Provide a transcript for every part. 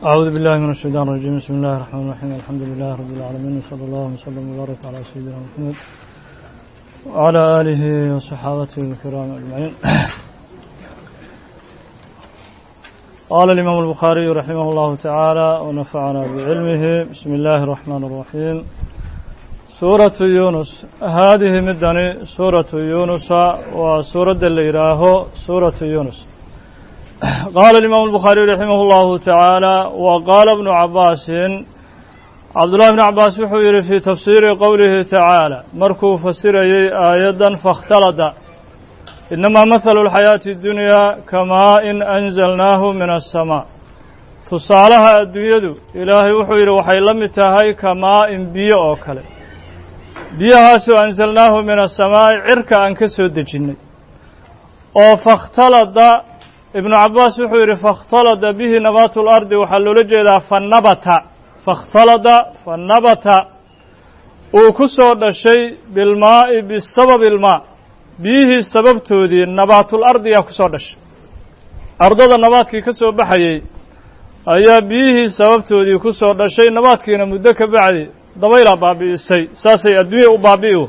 أعوذ بالله من الشيطان الرجيم. بسم الله الرحمن الرحيم. الحمد لله رب العالمين، وصلى الله وسلم وبارك على سيدنا محمد وعلى آله وصحابته الكرام أجمعين. قال الإمام البخاري رحمه الله تعالى ونفعنا بعلمه. بسم الله الرحمن الرحيم. سورة يونس. هذه مدني سورة يونس وسورة الليراه سورة يونس. قال الإمام البخاري رحمه الله تعالى وقال ابن عباس عبد الله بن عباس وحير في تفسير قوله تعالى مركو فسر آية فاختلط إنما مثل الحياة الدنيا كماء أنزلناه من السماء تصالها الدنيا إلهي وحير وحيلمتها كماء بيء أوكل بيهاس أنزلناه من السماء عرك أنكسو الدجني فاختلط ابن عباس وحير فاختلط به نبات الأرض وحلل جدا فاختلط فالنبت وكسر الشيء بالماء بسبب الماء به السبب تودي نبات الأرض يكسر الشيء أرض النبات كي كسر بحيي أي به السبب تودي كسر الشيء نبات كي نمدك بعد ضويل بابي السي ساسي الدوي بابيه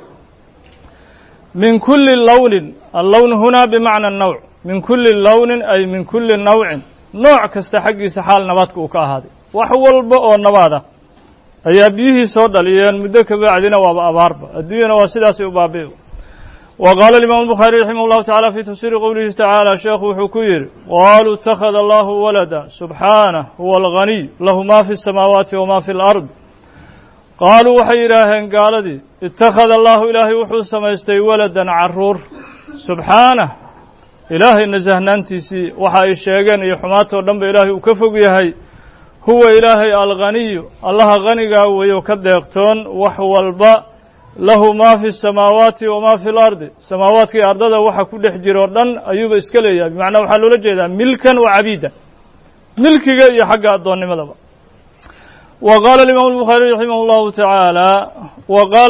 من كل اللون هنا بمعنى النوع من كل لون أي من كل نوع كاستحقي سحال نباتك وكاهادي وحول بقى النباتة أي بيه صد ليان مدك بعدنا وأبارب الدنيا وسداسي وبابيه. وقال الإمام البخاري رحمه الله تعالى في تفسير قوله تعالى شيخ حكير قالوا اتخذ الله ولدا سبحانه هو الغني له ما في السماوات وما في الأرض قالوا وحيراهن قال دي اتخذ الله إلهي وحوس ما يستي ولدا عرور سبحانه إلهي نزهنانتيسي وحا الشيغان يحماته ودنب إلهي وكفق يهي هو إلهي الغني الله غنيقا ويكديقتون وحو الباء له ما في السماوات وما في الأرض سماوات كي أرضا وحا كل حجر وردن أيوب إسكاليا بمعنى وحلو لجيدا ملكا وعبيدا ملكي يحق الدون مذبا. وقال الإمام البخاري رحمه الله تعالى وقال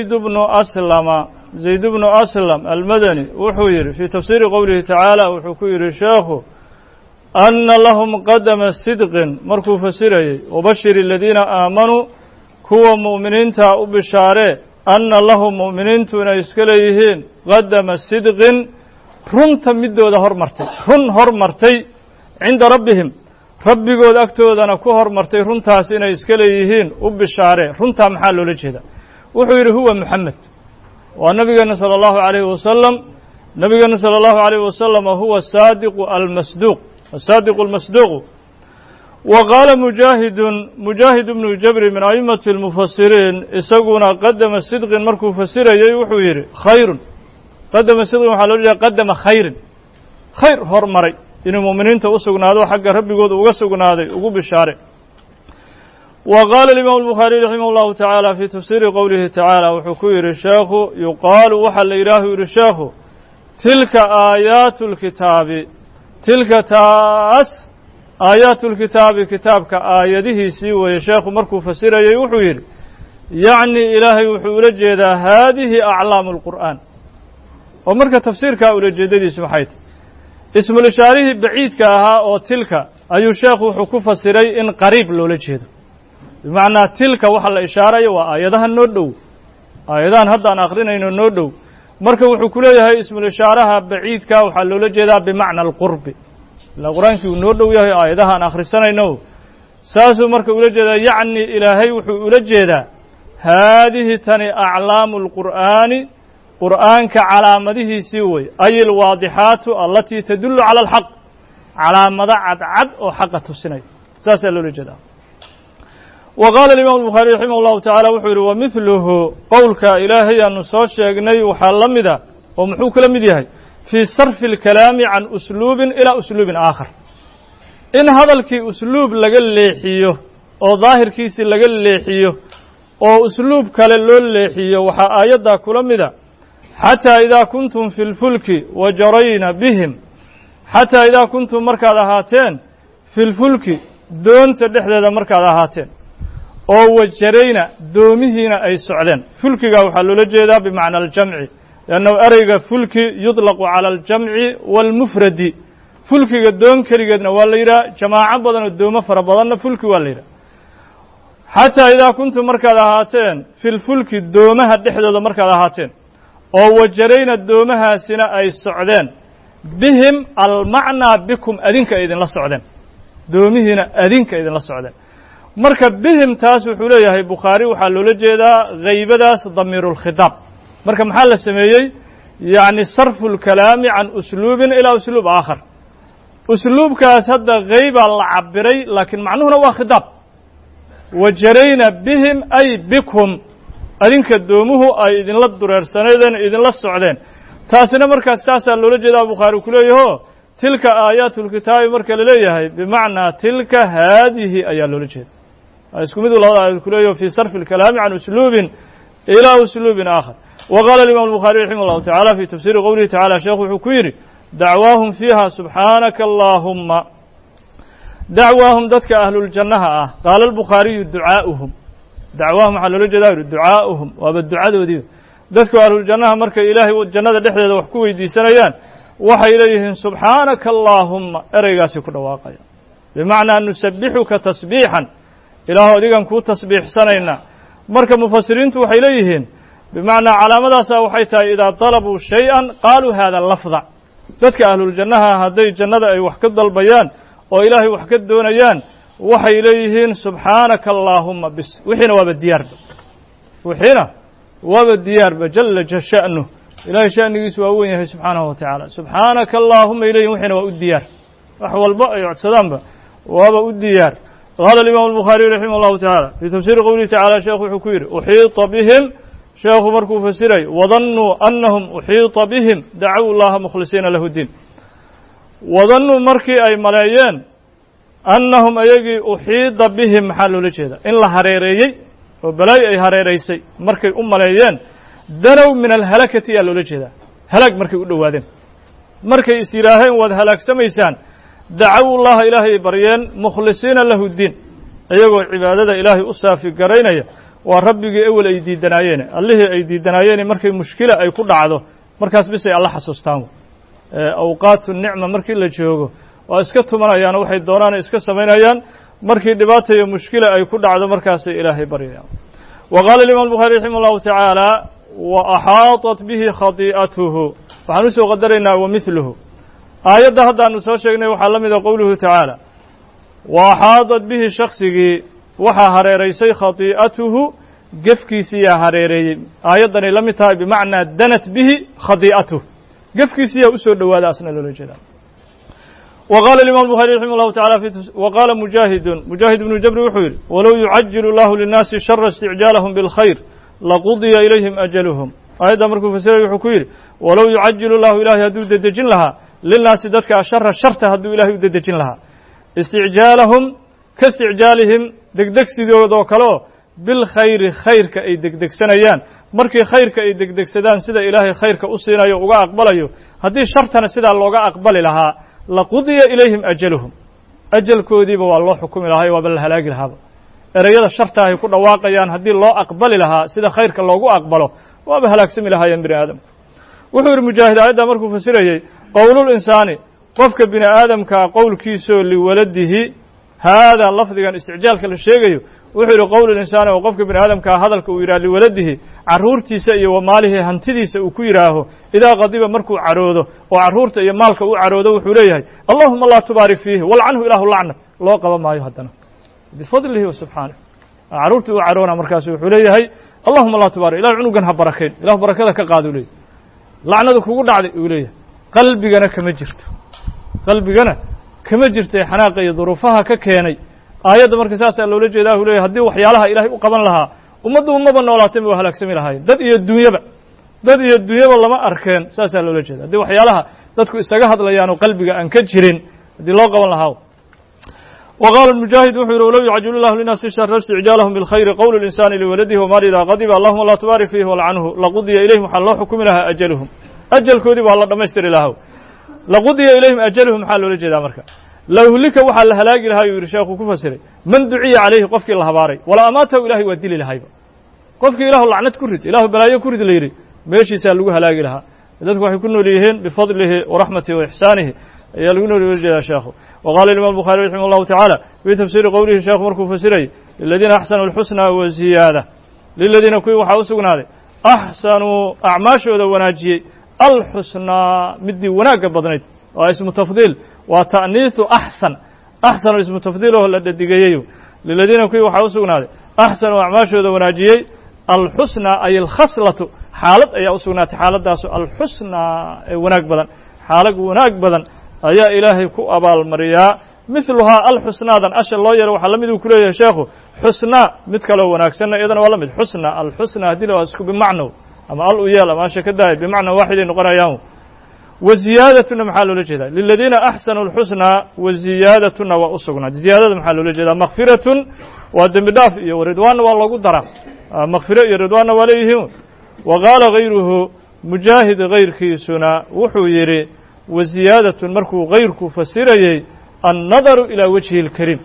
زيد بن أسلم المدني وحوير في تفسير قوله تعالى وحكير شيخ أن لهم قدم الصدق مركو فسيري وبشر الذين آمنوا كوا مؤمنين تاء بشاره أن لهم مؤمنين تنسكليهين قدم الصدق رنت مدو ده هرمرتي عند ربهم ربي قد أكتودنا كو هرمرتي رنتا سينا يسكليهين وبشاره رنتا محل لجهده وحوير هو محمد ونبينا صلى الله عليه وسلم نبينا صلى الله عليه وسلم هو الصادق المصدوق. وقال مجاهد بن جبر من أئمة المفسرين إسقنا قدم الصدق مركو فسر يوحوير خير قدم الصدق وحلوجه قدم خير هرمري إن المؤمنين توسقنا هذا حق ربي قد وسقنا هذا وقوب الشارع. وقال الإمام البخاري رحمه الله تعالى في تفسير قوله تعالى وحكير الشيخ يقال وحل إله الشيخ تلك آيات الكتاب تلك تاس آيات الكتاب كتابك آياته سوى يشيخ مركو فسير يوحوير يعني إلهي وحول جيدا هذه أعلام القرآن. ومركا تفسير كأول جيدة سمحيت اسم الإشارة بعيد كاها أو تلك أي شيخ حكو فسيري إن قريب لولجيده بمعنى تلك وحل إشارة وآياتها النودو آياتها هذا آخرين إنه النودو مركب وحكولها اسم الإشارة بعيد كا وحلو لجدا بمعنى القرب القرآن كي النودو يهي آياتها آخر السنة إنه ساسو مركب لجدا يعني إلهي وحلو لجدا هذه تني أعلام القرآن قرآن كعلامته سوي أي الواضحات التي تدل على الحق علامة عد وحقة السنة ساسو لجدا. وقال الإمام البخاري رحمه الله تعالى وحير ومثله قولك إلهي أن نصوص يقني وحلمده ومحوك لمده في صرف الكلام عن أسلوب إلى أسلوب آخر إن هذا الكي أسلوب لقل ليحيه أو ظاهر كيس لقل ليحيه أو أسلوب كاللول ليحيه وحا آيادا كلمده حتى إذا كنتم في الفلك وجرين بهم حتى إذا كنتم مركز هاتين في الفلك دون تدحدد مركز هاتين oo wajarayna doomihiina ay socdeen fulkiga waxa loo jeedaa bimacna al-jam'i لأنه أريق فلك يطلق على الجمع والمفرد fulkiga doon keligeedna waa la yidhaha jamaaco badan oo doomo fara badanna fulki waa la yidhaha xataa idaa kuntum markaad ahaateen filfulki doomaha dhexdooda markaad ahaateen oo wajarayna doomahaasina ay socdeen bihim almacnaa bikum adinka ay idinla socdeen doomihiina adinka idinla socdeen marka bihim taas wuxuu leeyahay bukhaari waxaa loola jeedaa haybadaas damiirulkhitaab marka maxaa la sameeyey yacni sarfu lkalaami can usluubin ilaa usluub aakhar usluubkaas hadda haybaa la cabiray laakiin macnuhuna waa khitaab wajarayna bihim ay bikum adinka doomuhu ay idinla dureersanaydeen idinla socdeen taasina markaas saasaa loola jeedaa bukhaari ku leeyaho tilka aayaatulkitaabi marka la leeyahay bimacnaa tilka haadihi ayaa loola jeeda isku mid labada aayad ku leeyaho fii sarfi اlkalaami can usluubin ilaa usluubin aakhar wa qaala alimam الbukhariي raximah اllahu tacala fii tafsiiri qowlihi tacala sheekhu wuxuu ku yidhi dacwaahum fiiha subxaanaka allaahuma dacwaahum dadka ahluljannaha ah qaala albukhaariyu ducaa'uhum dacwaahum waxaa loola jeeda yidhi ducaa'uhum waaba ducadoodii dadku ahluljannaha markay ilaahay jannada dhexdeeda wax ku weydiisanayaan waxay leeyihiin subxaanaka allaahumma ereygaasi ku dhawaaqaya bimacnaa nusabixuka tasbiixan ilaahu adigan kuu tasbiixsanaynaa marka mufasiriintu waxay leeyihiin bimacnaa calaamadaasaa waxay tahay idaa dalabuu shay-an qaaluu haada lafda dadka ahluljannaha hadday jannada ay wax ka dalbayaan oo ilaahay wax ka doonayaan waxay leeyihiin subxaanaka allaahumma bis wixiina waaba diyaarba wixiina waaba diyaarba jala sha'nuh ilaahay sha'nigiisu waa weyn yahay subxaanahu wa tacaala subxaanaka allaahuma ay leeyihin wixiina waa u diyaar wax walba ay codsadaanba waaba u diyaar qaala alimaamu albukhaariyu raximah allahu tacaala fii tafsiiri qowlihi tacala sheekhu wuxuu ku yidhi uxiita bihim sheekhu markuu fasiray wadannuu annahum uxiita bihim dacow llaha mukhlisiina lahu diin wadannuu markii ay maleeyeen annahum ayagii uxiida bihim maxaa loola jeedaa in la hareereeyey oo balaayo ay hareeraysay markay u maleeyeen danow min alhalakati ayaa loola jeedaa halaag markay u dhowaadeen markay is yidhaaheen waad halaagsamaysaan dacow llaha ilaahay ay baryeen mukhlisiina lahu diin iyagoo cibaadada ilaahay u saafi garaynaya waa rabbigii ewel ay diidanaayeene allihii ay diidanaayeene markay mushkila ay ku dhacdo markaas bisay alla xasuustaan awqaatu nicma markii la joogo waa iska tumanayaan waxay doonaan iska samaynayaan markii dhibaata iyo mushkila ay ku dhacdo markaasay ilaahay baryayaan wa qaala alimam الbukhari raximah اllahu tacaala wa axaaطat bihi khadii'atuhu waxaan usoo qadaraynaa wa mihluhu aayadda haddaanu soo sheegnay waxaa la mida qowluhu tacaala wa axaaطat bihi shaksigii waxaa hareeraysay khadii'atuhu gefkiisiyaa hareereeyey aayaddanay la mid tahay bimacnaa danat bihi khadii'atuh gefkiisiyaa usoo dhowaada asna loola jeedaa wa qaala imam الbukhari raximah اllahu tacala wa qaala mujaahid ibnu jabri wuxuu yidhi walow yucajilu اllahu linnaasi shara isticjaalahum biاlkhayr laqudiya ilayhim ajaluhum aayadda markuu fasiraya wuxuu ku yidhi walow yucajilu llahu ilaahay hadduu dedejin lahaa linnaasi dadka ashara sharta hadduu ilaahay u dedejin lahaa isticjaalahum ka isticjaalihim degdegsidoodoo kaleo bilkhayri khayrka ay degdegsanayaan markii khayrka ay degdegsadaan sida ilaahay khayrka u siinayo uga aqbalayo haddii shartana sidaa looga aqbali lahaa laqudiya ilayhim ajaluhum ajalkoodiiba waa loo xukumi lahaa waaba la halaagi lahaaba ereyada sharta ay ku dhawaaqayaan haddii loo aqbali lahaa sida khayrka loogu aqbalo waaba halaagsami lahaayeen bini aadamka wuxuu yidhi mujaahid aayaddaa markuu fasirayey qowlul insaani qofka bini aadamkaa qowlkiisoo liwaladihi haadaa lafdigan isticjaalka la sheegayo wuxuu yidhi qowlul insaani oo qofka bini aadamkaa hadalka uu yidhaha liwaladihi carruurtiisa iyo wa maalihi hantidiisa uu ku yidhaaho idaa qadiba markuu caroodo oo carruurta iyo maalka u caroodo wuxuu leeyahay allahuma laa tubaarik fiihi walcanhu ilaahu lacna loo qaban maayo haddana bifadlihi wa subxaanih carruurtii u caroona markaasu wuxuu leeyahay allahuma laa tubaarik ilah cunugan ha barakayn ilahu barakada ka qaad uu leeyahy lacnadu kugu dhacday uu leeyahay qalbigana kama jirto qalbigana kama jirtay xanaaqa iyo duruufaha ka keenay aayadda marka saasaa loola jeedaa uu leeyahy haddii waxyaalaha ilaahay u qaban lahaa ummaddu umaba noolaateen waa halaagsami lahaayeen dad iyo dunyaba lama arkeen saasaa loola jeeda haddii waxyaalaha dadku isaga hadlayaanoo qalbiga aan ka jirin haddii loo qaban lahaa wa qaala mujaahid wuxuu yihi walow yucajilu llahu linnaasi shara isticjaalahum bilkhayri qowlu linsaani liwaladihi wamaali idaa qadiba allahuma laa tubaarik fiihi walcanhu laqudiya ilayhim waxaa loo xukumi lahaa ajaluhum ajalkoodii waa la dhammaystiri lahaa laqudiya ilayhim ajaluhum maxaa loola jeedaa marka lawhlika waxaa la halaagi lahaa yuu yidhi sheekhu ku fasiray man duciya calayhi qofkii la habaaray wala amaatahu ilahay waa dili lahayba qofkii ilaahu lacnad ku rid ilaahu balaayo ku rid la yidhi meeshiisaa lagu halaagi lahaa dadku waxay ku nool yihiin bifadlihi waraxmatihi wa ixsaanihi ayaa lagu noola jeedaa sheekhu وqala الإمام البخاري رحimه الله taعالى في تفسير qowlihi sheekhu markuu fasirayay للذيina أxsanوا الxusنى وزiyaadة للذيina kuwii waxaa u sugnaaday أxsanuu acmaashooda wanaajiyey alxusnaa midii wanaagga badnayd waa ismu tafdiil waa ta'niiثu أxsan أxsanu ismu tafdiiloo la dhadigeeyeyo لiladiina kuwii waxaa u sugnaaday أxsanuu acmaashooda wanaajiyey alxusnaa ay alkhaslatu xaalad ayaa u sugnaatay xaaladaasu alxusnaa ee wanaag badan xaalad wanaag badan ayaa ilaahay ku abaalmariyaa mithluhaa alxusnaadan asha loo yeero waxaa la mid uu ku leeyahay sheekhu xusnaa mid kaloo wanaagsanna iyadana waa la mid xusna alxusna haddii la waa isku bimacnow ama al u yeel ama asha ka daaya bimacna waaxiday noqonayaan wa ziyaadatuna maxaa loola jeedaa liladiina axsanuu alxusnaa wa ziyaadatuna waa u sugnaad ziyaadada maxaa loola jeedaa makfiratun waa dembi dhaaf iyo ridwaanna waa loogu daraa makfiro iyo ridwaanna waa leeyihiin wa qaala gayruhu mujaahid gayrkiisuna wuxuu yidhi wa ziyaadatun markuu gayrku fasirayey annadaru ilaa wajhi اlkariim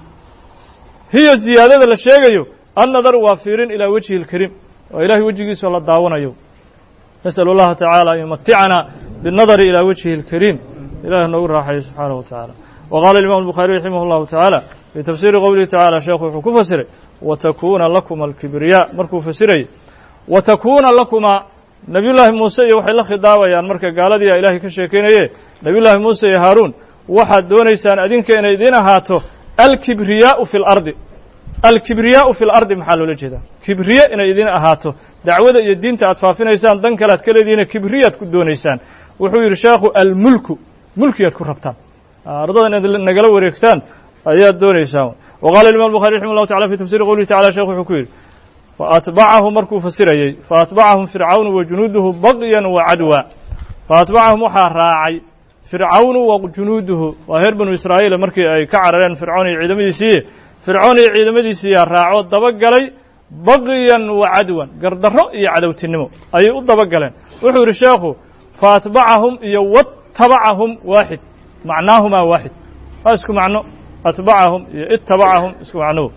hiya ziyaadada la sheegayo annadaru waa fiirin ilaa wajhi اlkariim oo ilahay wejigiisao la daawanayo nasأl اllaha taعaalى an yumaticana biالnadari ilى wajhi اlkariim ilaah noogu raaxayo subxaanaه wa taعala wa qaala imam الbuخaariي raximah اllahu taعaalى fii tafsiiri qowlihi tacaalى sheekhu wuxuu ku fasiray watakuuna lakuma alkibriya markuu fasirayey watakuuna lakuma nabiy llaahi muuse iyo waxay la khidaabayaan marka gaaladii a ilaahay ka sheekeynaye nabiy llaahi muuse iyo haaruun waxaad doonaysaan adinka inay idiin ahaato alkibriyaau fi اlardi alkibriyaau fi اlardi maxaa loola jeedaa kibriye inay idiin ahaato dacwada iyo diinta aad faafinaysaan dan kale ad ka leedihiina kibriyaad ku doonaysaan wuxuu yidhi sheekhu almulku mulkiyaad ku rabtaan ardadan inaad nagala wareegtaan ayaad doonaysaan وqala imam الbuخarي raximah الlahu taعala fi tafsiri qowlihi tacala shekhu wuxuu ku yidhi faatbacahum markuu fasirayey faatbacahum fircawnu wa junuuduhu bagyan wa cadwa faatbacahum waxaa raacay fircawnu wa junuuduhu waa reer banu israa'iil markii ay ka carareen fircoon iyo ciidamadiisii fircoon iyo ciidamadiisiiyaa raaco dabagalay bagyan wa cadwan gardarro iyo cadowtinimo ayay u dabagaleen wuxuu yidhi sheekhu faatbacahum iyo watabacahum waaxid macnaahumaa waaxid waa isku macno atbacahum iyo itabacahum isku macnuhu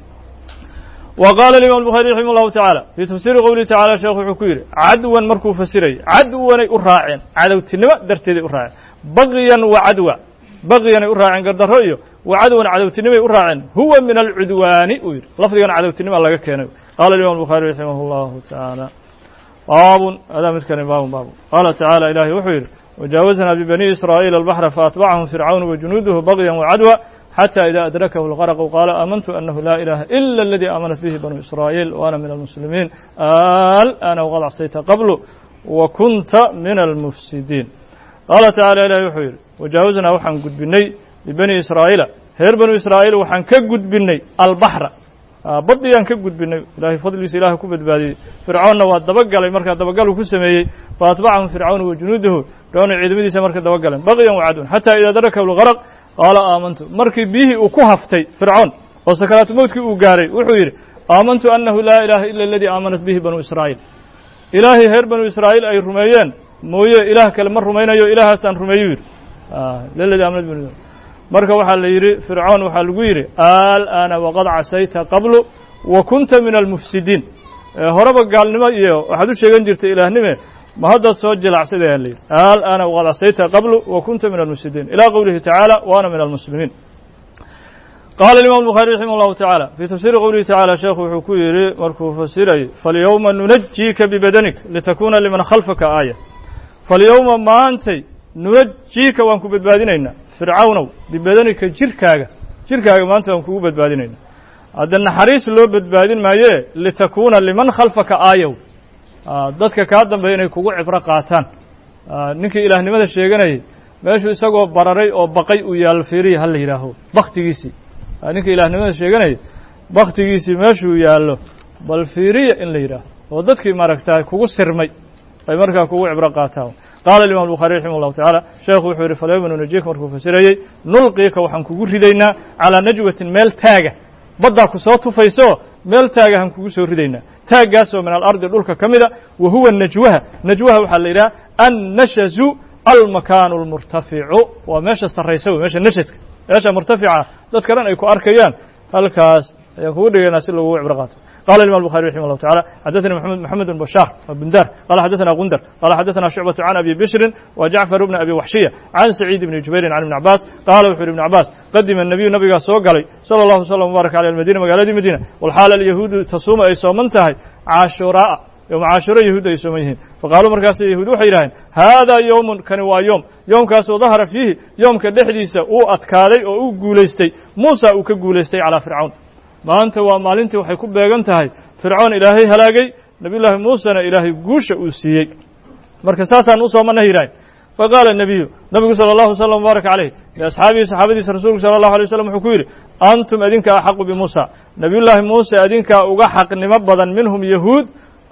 wa qaala imam الbuخaarي raximah الlahu taعaalى fii tafsiiri qowlihi tacala sheekhu wuxuu ku yidhi cadwan markuu fasirayay cadwanay u raaceen cadowtinimo darteeday u raaceen bagyan wa cadwa bagyanay u raaceen gardarro iyo wa cadwan cadowtinimay u raaceen huwa min alcudwaani uu yidhi lafdigan cadowtinima laga keenay qaala imam الbuخaarي raximah الlahu taعaalى baabun adaa midkani baabun qaala taعaalى ilahi wuxuu yidhi wajaawaznaa bibani israa'iila albaxra faatbacahum fircawn wa junuuduhu bagyan wa cadwa xتى إذا أdركه الغرق قال آمنت أنه لا إله إلا الذي آمنت به بنو إسرائيل وأنا من المسلمين الآن وقد عصيت قبل وكنت من المفسدين قال تعالى إلهي wuxuu yidhi وجاوزnaa waxaan gudbinay لبني إسرائيiل reer بنو إسرائيل waxaan ka gudbinay البحر badiyaan ka gudbinay ilahay fadligiisa ilaah ku badbaadiyey fircoonna waa dabagalay markaa dabagaluu ku sameeyey faatbacahum fircawn wajunuuduhu fircoon ciidamadiisa marka dabagaleen bagyan wacadwan xatى إida darakahu الغرق qaala aamantu markii biyihii uu ku haftay fircoon oo sakaraatu mowtkii uu gaaray wuxuu yidhi aamantu annahu laa ilaaha ila aladii aamanat bihi banuu israa'iil ilaahay reer banuu israa'iil ay rumeeyeen mooye ilaah kale ma rumaynayo ilaahaasaan rumeeyu yidhi ladii aamanat bihi marka waxaa la yidhi fircoon waxaa lagu yidhi al'aana waqad casayta qablu wa kunta min almufsidiin horeba gaalnimo iyo waxaad u sheegan jirtay ilaahnime ma haddaad soo jilacsadaya la yidhi al'aana waqad casayta qablu wa kunta min almufsidiin ilى qowlihi tacaalى waana min almuslimiin qaala imam الbuخaarي raximah الlahu taعaalى fii tafsiiri qowlihi tacaalى sheekhu wuxuu ku yidhi markuu fasirayay falyowma nunajiika bibadanik litakuna liman khalfaka aaya falyowma maantay nunajiika waan ku badbaadinaynaa fircawnow bibadanika jirkaaga maanta waan kugu badbaadinaynaa hadda naxariis loo badbaadin maaye litakuuna liman khalfaka aayow dadka kaa dambeeya inay kugu cibro qaataan ninkii ilaahnimada sheeganayay meeshuu isagoo bararay oo baqay uu yaallo fiiriya ha la yidhaaho baktigiisii ninkii ilaahnimada sheeganayay baktigiisii meeshuu yaallo bal fiiriya in la yidhaaho oo dadkii maaragtaa kugu sirmay ay markaa kugu cibro qaataan qaala imam الbuخaarي raximah الlahu taعaalى sheekhu wuxuu yidhi falyowma nunajiika markuu fasirayey nulqiika waxaan kugu ridaynaa calىa najwatin meel taaga baddaa ku soo tufayso meel taagahan kugu soo ridaynaa taaggaasoo min alardi dhulka ka mida wa huwa najwaha waxaa la yidhaha annashazu almakaanu اlmurtaficu waa meesha sarraysa wey meesha nashaska meesha murtafica dadka dhan ay ku arkayaan halkaas ayaan kugu dhigaynaa si lagugu cibro qaato qala imam الbuخarي رaximه الله taعالى xadaثnي محamed بن bashاr bndar qala xadaثna gundar qala xadaثna شhucbaة can abi bشhri وجacفar bn abi waxshiya can سacيid bn jubayri can iبn cabاs qala wuxu yhi iبn cabاs qadima النabiyu nabigaa soo galay salى الlahu وsلم وbaarك عalيه madina magaaladii madiina walxaal alyahuudu tasuuma ay sooman tahay caashuraa'a yowma caashuro yahuud ay sooman yihiin faqaaluu markaas yahuud waxay yidhaaheen haadaa yowmun kani waa yoom yoomkaasoo dahara fiihi yoomka dhexdiisa uu adkaaday oo uu guulaystay muusa uu ka guulaystay calaa fircawn maanta waa maalintii waxay ku beegan tahay fircoon ilaahay halaagay nebiyullaahi muusena ilaahay guusha uu siiyey marka saasaan u soomannahay yidhaaheen faqaala الnabiyu nabigu salى اllahu وsلم وbaarak عalayh liasxaabihi saxaabadiisa rasuulku salى الlahu عalيه waslم wuxuu ku yidhi antum adinka axaqu bimuusa nebiyullaahi muuse adinkaa uga xaqnimo badan minhum yahuud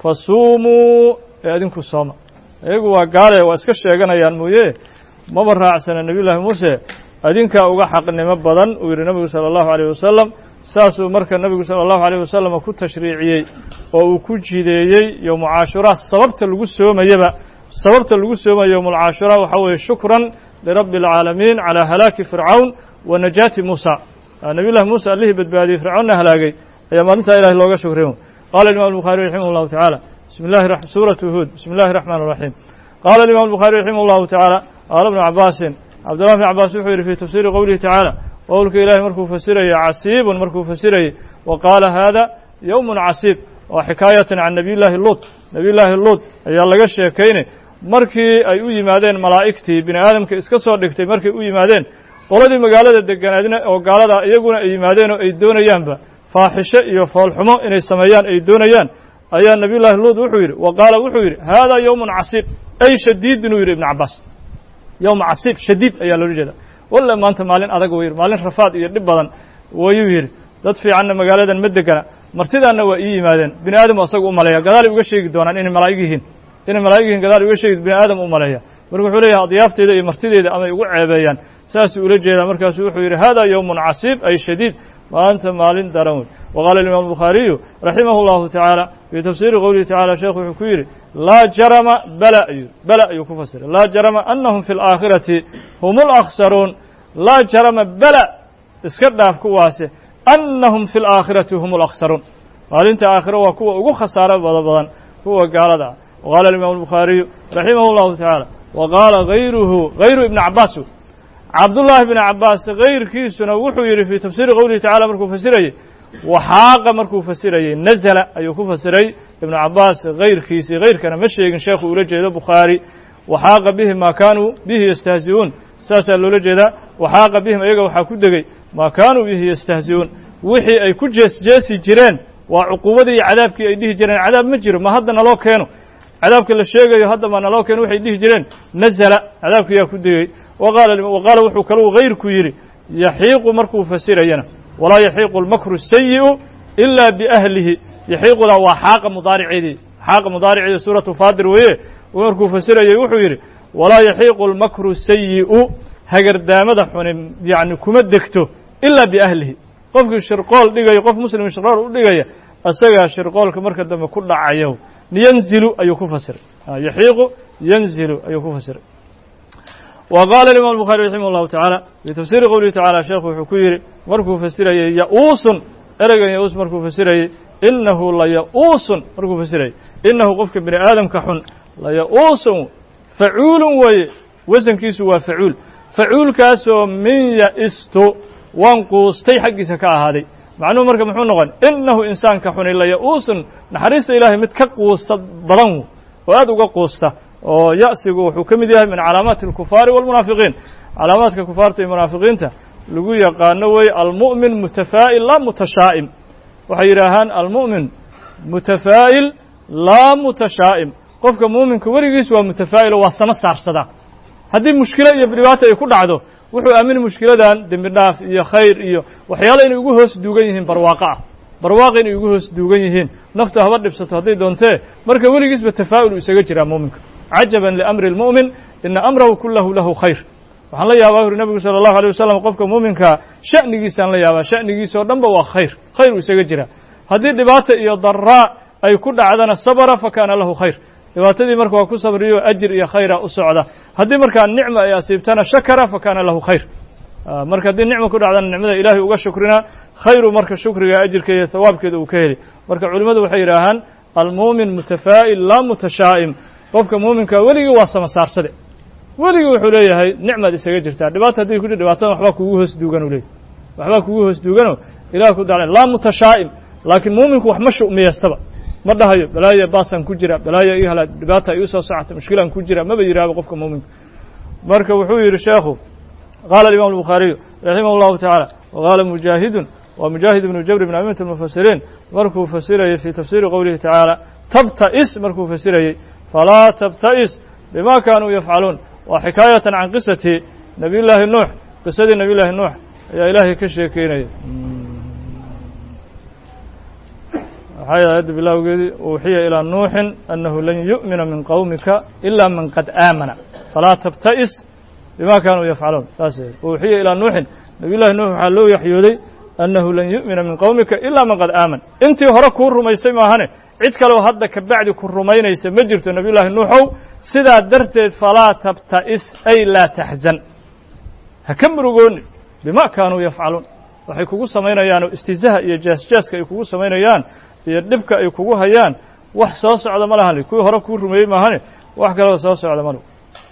fasuumuu ee adinku sooma iyagu waa gaale waa iska sheeganayaan mooye maba raacsana nebiyullaahi muuse adinkaa uga xaqnimo badan uu yidhi nebigu salى الlahu عalيه wasalam saasuu marka nebigu salى الlahu عalيه wasalam ku tashriiciyey oo uu ku jideeyey yowmu caashuraa sababta lagu soomayaba sababta lagu soomayo yowm alcaashura waxaa weeye shukran lirabbi اlcaalamiin calى halaaki fircawn wa najaati muusa nabiy llahi muuse allihii badbaadiyey fircawnna halaagay ayaa maalintaa ilahay looga shukray qala imam الbuخariي raximah اllahu taعalى suuratu huud bismi اllahi الرaxman الraxim qala imam الbuخariي raximah اllahu taعalى qaala ibnu cabaasin cabdullah bn cabaas wuxuu yidhi fi tafsiri qowlihi taعaalى qowlka ilahay markuu fasirayey casiibun markuu fasirayey wa qaala hada yowm casiib waa xikaayatan can nabiy llaahi luut nabiy llaahi luut ayaa laga sheekaynay markii ay u yimaadeen malaa'igtii bini aadamka iska soo dhigtay markay u yimaadeen qoladii magaalada degganaadna oo gaalada iyaguna ay yimaadeen oo ay doonayaanba faaxisho iyo foolxumo inay sameeyaan ay doonayaan ayaa nabiy llaahi luut wuxuu yidhi wa qaala wuxuu yidhi haadaa yowmun casiib ay shadiid inuu yidhi ibnu cabbaas yowma casiib shadiid ayaa loola jeeda walla maanta maalin adag wuu yidhi maalin rafaad iyo dhib badan wayuu yidhi dad fiicanna magaaladan ma degana martidaanna waa ii yimaadeen bini aadam asaga u maleeya gadaalay uga sheegi doonaan inay malaa'ig yihiin gadaal uga sheegi bini aadam u maleeya marka wuxuu leeyahay adyaafteeda iyo martideeda amay ugu ceebeeyaan saasuu ula jeedaa markaasuu wuxuu yidhi hada yowmun casiib ay shadiid maanta maalin daran wey waqaala imam الbuخaariyu raximah اllahu taعaalى fii tafsiri qowlihi tacala sheekhu wuxuu ku yidhi laa jarama bala ayuu ku fasiray laa jarama anahum fi اlaakhirati hum اlأkhsaruun laa jarama bala iska dhaaf kuwaase anahum fi اlaakhirati hum اlأkhsaruun maalinta aakhiro waa kuwa ugu khasaaro badan kuwa gaalada ah waqala imam الbuخaariyu raximah اllahu taعaalى waqaala hayru ibni cabaas cabdullaahi bn cabaas kayrkiisuna wuxuu yidhi fii tafsiiri qowlihi tacala markuu fasirayey waxaaqa markuu fasirayey nazla ayuu ku fasiray ibnu cabaas kayrkiisii kayrkana ma sheegin sheekhu ula jeedo bukhaari waxaaqa bihim maa kaanuu bihi yastahzi'uun saasaa loola jeedaa waxaaqa bihim iyaga waxaa ku degey maa kaanuu bihi yastahzi'uun wixii ay ku jeesjeesi jireen waa cuquubadii iyo cadaabkii ay dhihi jireen cadaab ma jiro ma hadda naloo keeno cadaabka la sheegayo hadda ma naloo keeno waxay dhihi jireen nazla cadaabkiyaa ku degey waqaala wuxuu kaluu hayrku yidhi yaxiiqu markuu fasirayana walaa yaxiiqu اlmakru الsayi'u ila biahlihi yaxiiquda waa xaaqa mudaariceedii suuratu faadir weeye markuu fasirayay wuxuu yidhi walaa yaxiiqu اlmakru الsayi'u hagardaamada xuni yani kuma degto ila biahlihi qofkii shirqool dhigaya qof muslim shirqool u dhigaya isagaa shirqoolka marka dambe ku dhacayo yanzilu ayuu ku fasiray yaxiiqu yanzilu ayuu ku fasiray وqاla الimam الbuخarي raximah الlahu taعaalى fii tafsiri qowlihi tacalى sheekhu wuxuu ku yidhi markuu fasirayey ya'uusun ereygan ya-uus markuu fasirayey inahu laya'uusun markuu fasirayey inahu qofka bini aadamka xun laya'uusun facuulun weeye wasankiisu waa facuul facuulkaasoo min ya'istu waan quustay xaggiisa ka ahaaday macnuhu marka muxuu noqon inahu insaanka xuni laya'uusun naxariista ilaahay mid ka quusta badan oo aad uga quusta oo ya'sigu wuxuu ka mid yahay min calaamaati الkufaari wاlmunaafiqiin calaamaadka kufaarta iyo munaafiqiinta lagu yaqaano weeye almu'min mutafaa'il laa mutashaa'im waxay yidhaahaan almu'min mutafaa'il laa mutashaa'im qofka muuminka weligiis waa mutafaa'ilo waa sama saarsadaa haddii mushkilo iyo dhibaato ay ku dhacdo wuxuu aamini mushkiladan dembi dhaaf iyo khayr iyo waxyaala inay ugu hoos duugan yihiin barwaaqa inay ugu hoos duugan yihiin naftu haba dhibsato hadday doontee marka weligiisba tafaa'ul uu isaga jiraa muuminka cajaban liamri اlmu'min ina amrahu kulahu lahu khayr waxaan la yaabaa uri nebigu salى الlahu عalيه wasalam qofka muuminkaa sha'nigiisaan la yaabaa sha'nigiisa oo dhan ba waa khayr uu isaga jiraa haddii dhibaata iyo daraa ay ku dhacdana sabra fakaana lahu khayr dhibaatadii marka waa ku sabriyo ajir iyo khayra u socda haddii markaa nicma ay asiibtana shakara fakaana lahu khayr marka haddii nicma ku dhacdana nicmada ilaahay uga shukrina khayru marka shukriga ajirka iyo thawaabkeeda uu ka heli marka culimmadu waxay yidhaahaan almuumin mutafaa'il laa mutashaa'im qofka muuminka weligii waa samasaarsade weligii wuxuu leeyahay nicmaad isaga jirtaa dhibaata haddii ku jir dhibaatadan waxbaa kugu hoos duugan u leeyahy waxbaa kugu hoos duuganoo ilaah ku daclan laa mutashaa'im laakiin muuminku wax ma shu'miyeystaba ma dhahayo balaaya baasaan ku jira balaaya ii hala dhibaata iu soo socota mushkilaan ku jira maba yidhaahba qofka muuminka marka wuxuu yidhi sheekhu qaala alimam albukhaariyu raximah allahu tacaala waqaala mujaahidun waa mujaahid ibnu jabr ibn aimati almufasiriin markuu fasirayey fii tafsiiri qowlihi tacaala tabta'is markuu fasirayey falaa tabta'is bima kaanuu yafcaluun waa xikaayatan can qisati nabiy llaahi nuux qisadii nabiy llaahi nuux ayaa ilaahay ka sheekeynaya waxay aayadda bilowgeedii uuxiya ilaa nuuxin annahu lan yu'mina min qowmika ilaa man qad aamana falaa tabta'is bima kaanuu yafcaluun saas uuxiya ilaa nuuxin nabiy llahi nuux waxaa loo yaxyooday annahu lan yu'mina min qowmika ilaa man qad aaman intii hore kuu rumaysay maahane cid kaleo hadda ka bacdi ku rumaynaysa ma jirto nabiy llaahi nuuxow sidaa darteed falaa tabta'is ay laa taxzan ha ka murugooni bima kaanuu yafcaluun waxay kugu samaynayaan oo istizaha iyo jaasjaaska ay kugu samaynayaan iyo dhibka ay kugu hayaan wax soo socda ma lahan kuwii hore kuu rumeeyey maahane wax kaleo soo socda ma leh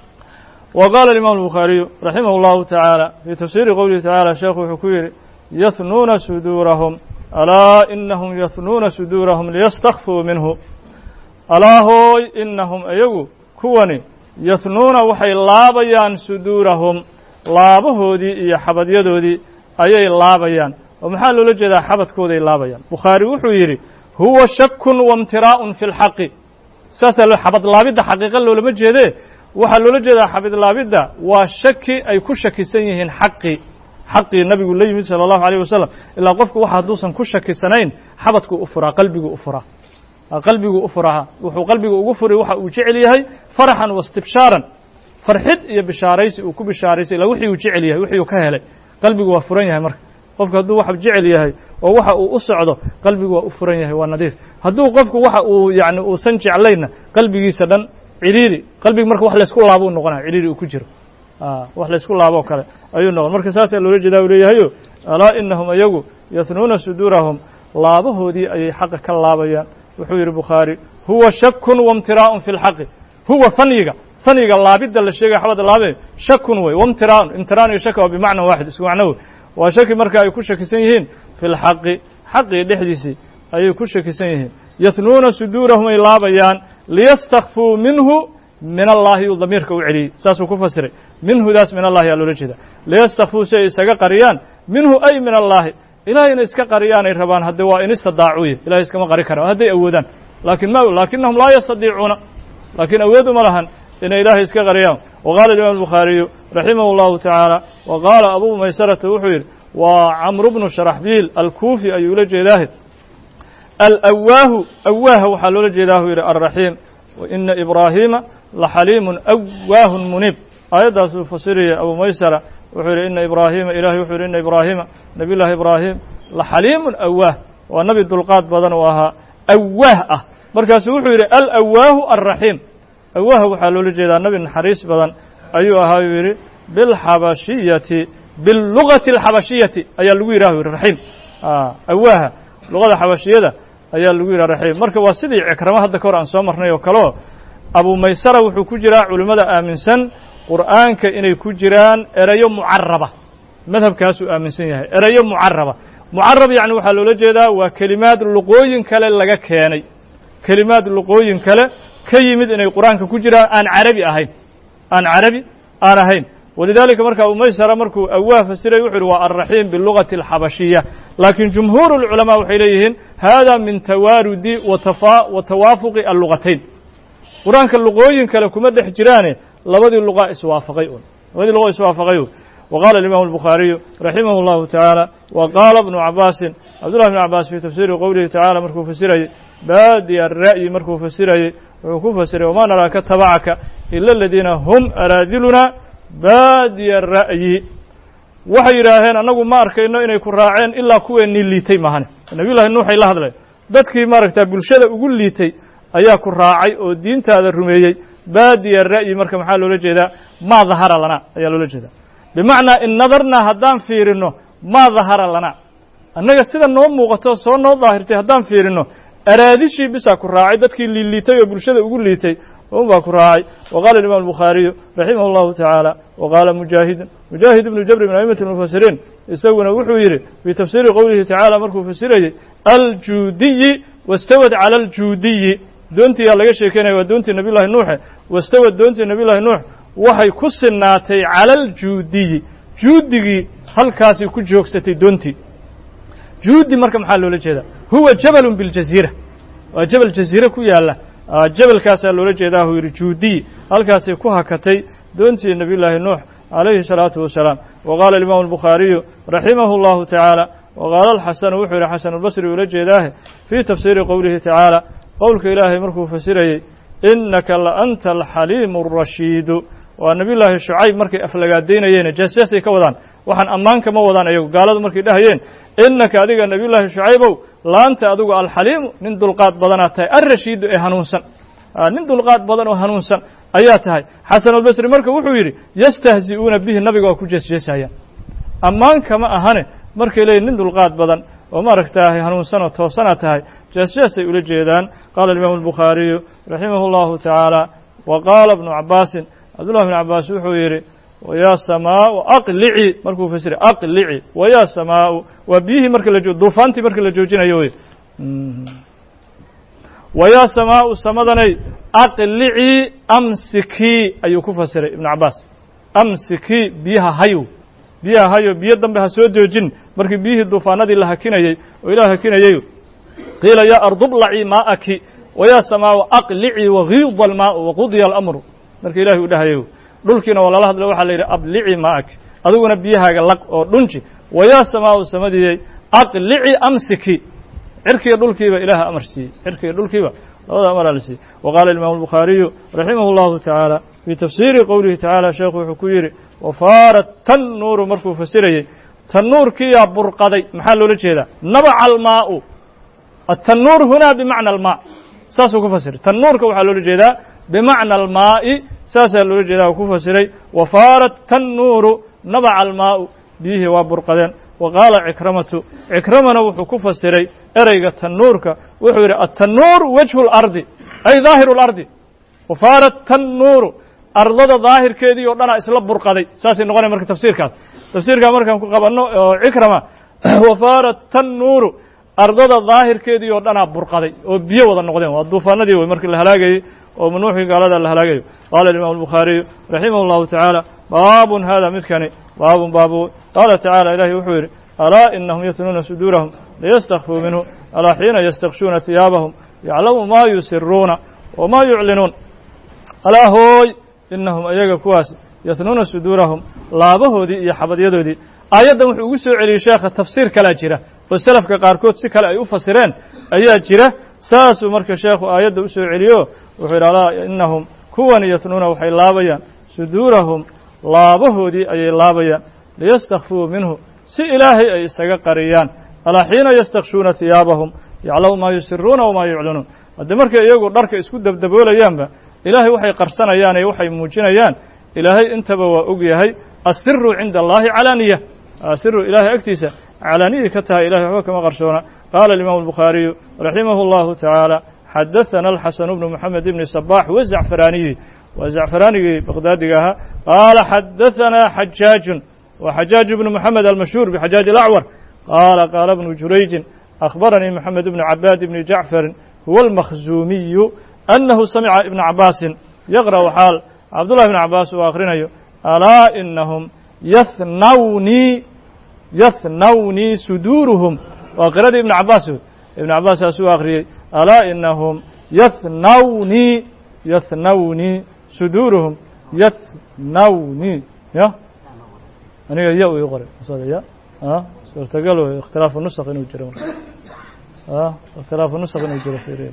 wa qaala alimam albukhaariyu raximah allahu tacaala fii tafsiiri qowlihi tacala sheekhu wuxuu ku yidhi yahnuuna suduurahum alaa inahum yahnuuna suduurahum liyastakfuu minhu alaa hooy inahum iyagu kuwani yahnuuna waxay laabayaan suduurahum laabahoodii iyo xabadyadoodii ayay laabayaan oo maxaa loola jeedaa xabadkooday laabayaan bukhaari wuxuu yidhi huwa shakun waimtiraa'un fi lxaqi saasaa xabad laabidda xaqiiqa loolama jeedee waxaa loola jeedaa xabad laabidda waa shaki ay ku shakisan yihiin xaqii nabigu la yimid salى الlahu عalيه wasalam ilaa qofku waxa hadduusan ku shakisanayn xabadkuu u furaa qalbiguu u furaa qalbiguu u furaha wuxuu qalbigu ugu furi waxa uu jecel yahay faraxan waistibshaaran farxid iyo bishaaraysi uu ku bishaaraysay ilaa wixii uu jecel yahay wixii uu ka helay qalbigu waa furan yahay marka qofku hadduu wax jecel yahay oo waxa uu u socdo qalbigu waa u furan yahay waa nadiif hadduu qofku waxa uu yani uusan jeclayna qalbigiisa dhan ciriiri qalbiga marka wax laysku laabo u noqonaya ciriiri uu ku jiro wax laysku laaboo kale ayuu noqon marka saasaa loola jeedaa u leeyahayo alaa inahum iyagu yahnuuna suduurahum laabahoodii ayay xaqa ka laabayaan wuxuu yidhi bukhaari huwa shakun waimtiraa'un fi lxaqi huwa fanyiga laabidda la sheegaya xabadda laabe shakun wey waimtiraa'un imtiraan iyo shaka waa bimacna waaxid isku macno wey waa shaki marka ay ku shakisan yihiin fi lxaqi xaqii dhexdiisii ayay ku shakisan yihiin yahnuuna suduurahum ay laabayaan liyastakfuu minhu min allahi uu damiirka u celiyey saasuu ku fasiray minhudaas min allahi yaa loola jeeda liyastakfuu si ay isaga qariyaan minhu ay min allahi ilahay inay iska qariyaanay rabaan hadde waa in istadaacuye ilahay iskama qari karaan hadday awoodaan laakinahum laa yastadiicuuna laakiin awood uma lahan inay ilaahay iska qariyaan wa qaala imam albukhaariyu raximah allahu tacaala wa qaala abu maysarata wuxuu yidhi waa camru bnu sharaxbiil alkuufi ayuu ula jeedaahe alawaahu awaaha waxaa loola jeedaa uu yidhi alraxiim waina ibraahiima laxaliimun awaahun muniib aayaddaasuu fasiraya abu maysara wuxuu yidhi ina ibraahiima ilahay wuxuu yidhi ina ibraahiima nabiy llaahi ibraahim laxaliimun awaah waa nabi dulqaad badan uu ahaa awaah ah markaasuu wuxuu yidhi alawaahu alraxiim awaaha waxaa loola jeedaa nabi naxariis badan ayuu ahaa uu yidhi bilxabashiyati bilugati alxabashiyati ayaa lagu yidhah u yidhi raxiim awaaha luqada xabashiyada ayaa lagu yidhah raxiim marka waa sidii cikramo hadda ka hor aan soo marnay oo kaleo abu maysara wuxuu ku jiraa culimmada aaminsan qur'aanka inay ku jiraan erayo mucaraba madhabkaasuu aaminsan yahay erayo mucaraba mucarab yacni waxaa loola jeedaa waa kelimaad luqooyin kale laga keenay kelimaad luqooyin kale ka yimid inay qur'aanka ku jiraan aan carabi aan ahayn walidaalika marka abu maysara markuu awaah fasiray wuxuu yidhi waa alraxiim bilugati alxabashiya laakiin jumhuur اlculamaa waxay leeyihiin hada min tawaarudi wa tawaafuqi allugatayn qur'aanka luqooyin kale kuma dhex jiraane labadii luqa iswaafaqay wa qaala imam الbukhaariyu raximah اllahu tacaala wa qaala bnu cabaasin cabdullah bn cabaas fii tafsiiri qowlihi tacala markuu fasirayey baadiya ara'yi markuu fasirayey wuxuu ku fasiray wamaa naraaka tabacaka ila aladiina hum araadiluna baadiya ra'yi waxay yidhaaheen annagu ma arkayno inay ku raaceen ilaa kuweennii liitay mahane nabiy llahi nuuxay la hadleen dadkii maaragtaa bulshada ugu liitay ayaa ku raacay oo diintaada rumeeyey baadiya ra'yi marka maxaa loola jeedaa maa dahara lana ayaa loola jeedaa bimacnaa in nadarnaa haddaan fiirino maa dahara lana annaga sida noo muuqato soo noo daahirtay haddaan fiirino araadishii bisaa ku raacay dadkii liitay oo bulshada ugu liitay un baa ku raacay waqala imam الbukhaariyu raximah اllahu taعaalى waqaala mujaahid ibnu jabr min aimati اlmufasiriin isaguna wuxuu yidhi fii tafsiiri qowlihi tacaala markuu fasirayey aljuudiyi wastawad calى aljuudiyi doontiyaa laga sheekeynaya waa doontii nabiy llahi nuuxe wastawad doontii nabiy llahi nuux waxay ku sinaatay cala aljuudiyi juudigii halkaasay ku joogsatay doontii juudi marka maxaa loola jeedaa huwa jabalun biاljaziira waa jabal jaziire ku yaalla jabalkaasaa loola jeedaa huu yidhi juudiyi halkaasay ku hakatay doontii nabiy llaahi nuux calayhi الsalaatu wasalaam waqaala alimaamu albukhaariyu raximahu اllahu tacaala waqaala alxasanu wuxuu yidhi xasan albasri ula jeedaahe fii tafsiiri qowlihi tacaala qowlka ilaahay markuu fasirayey inaka la anta alxaliimu الrashiidu waa nabiy llaahi shucayb markay aflagaadaynayeen jaasjaasay ka wadaan waxaan ammaanka ma wadaan ayagu gaaladu markay dhahayeen inaka adiga nabiy llaahi shucaybow laanta adigu alxaliimu nin dulqaad badanaad tahay alrashiidu ee hanuunsan nin dulqaad badan oo hanuunsan ayaa tahay xasan albasri marka wuxuu yidhi yastahzi'uuna bihi nabiga waa ku jeesjeesayaan ammaanka ma ahane markay leeyihin nin dulqaad badan oo maaragtaahay hanuunsan oo toosana tahay jeesjeesay ula jeedaan qaala alimaamu albukhaariyu raximah اllahu tacaala wa qaala ibnu cabaasin cabdullah bn cabaas wuxuu yidhi wayaa samaau aqlici markuu fasiray aqlici wayaa samaau waa biyihii marka la duufaantii marka la joojinayo wey wayaa samaau samadanay aqlici amsikii ayuu ku fasiray ibnu cabaas amsikii biyaha hayow biyaha hayo biyo dambe ha soo joojin markii biyihii duufaanadii la hakinayey oo ilaah hakinayey qiila yaa ardublaci maa'aki wayaa samaau aqlici wagiida almaau waqudiya alamru marka ilahi uu dhahayay dhulkiina waa lala hadla waxaa la yidhi ablici maa'aki adiguna biyahaaga laq oo dhunji wayaa samaau samadiyey aqlici amsiki cirkiiyo dhulkiiba ilaaha amar siiyey cirkiiyo dhulkiiba labada amaraa la siiyey waqaala imaamu albukhaariyu raximah اllahu tacaala fii tafsiiri qowlihi tacaala sheekhu wuxuu ku yidhi wafaarat tannuuru markuu fasirayey tannuurkiyaa burqaday maxaa loola jeedaa nabaca almaau atannuur hunaa bimacna almaa saasuu ku fasiray tannuurka waxaa loola jeedaa bimacna almaa'i saasaa loola jeedaa uu ku fasiray wafaarat tannuuru nabaca almaau biyihii waa burqadeen wa qaala cikramatu cikramana wuxuu ku fasiray ereyga tannuurka wuxuu yidhi atannuur wajhu اlardi ay daahiru اlardi wafaarat tannuuru ardada daahirkeedii oo dhanaa isla burqaday saasay noqonaya marka tafsiirkaa markaan ku qabanno oo cikrama wafaarat tannuuru ardada daahirkeedii oo dhanaa burqaday oo biyo wada noqdeen waa duufaanadii wey markii la halaagayey oo manuuxii gaalada la halaagayo qaala imaamu albukhaariyu raximah اllahu tacaala baabun hada midkani baabun baabu qaala tacaala ilahi wuxuu yidhi alaa inahum yatnuuna suduurahum liyastakfuu minhu alaa xiina yastakshuuna hiyaabahum yaclamu maa yusiruuna wamaa yuclinuun alaa hooy inahum ayaga kuwaas yatnuuna suduurahum laabahoodii iyo xabadyadoodii aayaddan wuxuu ugu soo celiyey sheekha tafsiir kalaa jira oo selafka qaarkood si kale ay u fasireen ayaa jira saasuu marka sheekhu aayadda u soo celiyo wuxuu yidhi alaa inahum kuwan yatnuuna waxay laabayaan suduurahum laabahoodii ayay laabayaan liyastakfuu minhu si ilaahay ay isaga qariyaan alaa xiina yastakshuuna hiyaabahum yaclamu maa yusiruuna wamaa yuclinuun haddii markay iyagu dharka isku dabdaboolayaanba ilaahay waxay qarsanayaan ee waxay muujinayaan ilaahay intaba waa og yahay asiru cinda allahi calaaniya asiru ilaahay agtiisa calaaniyay ka tahay ilahay waxba kama qarsoona qaala alimaamu albukhaariyu raximah اllahu tacaala xadaثana alxasanu bnu moxamed ibni sabax wazacfaraaniyi waa zacfaraanigii baqdaadiga ahaa qaala xadaثana xajaajun wa xajaaj bnu moxamed almashhuur bxajaaj alacwar qaala qaala bnu jurayjin akhbaranii moxamed bnu cabaad bni jacfarin huwa almakhzuumiyu annahu samica ibna cabaasin yaqra'u xaal cabdullahi bn cabaas uu akhrinayo alaa inahum yathnawni suduuruhum waa qiradii ibna cabaas ibna cabaas saasuu akhriyey alaa inahum yathnawni suduuruhum yathnawni ya aniga ya u ii qoray ya suurtagal wey ikhtilaafu nusq inuu jiro ikhtilaafu nusq inuu jiro fiiriya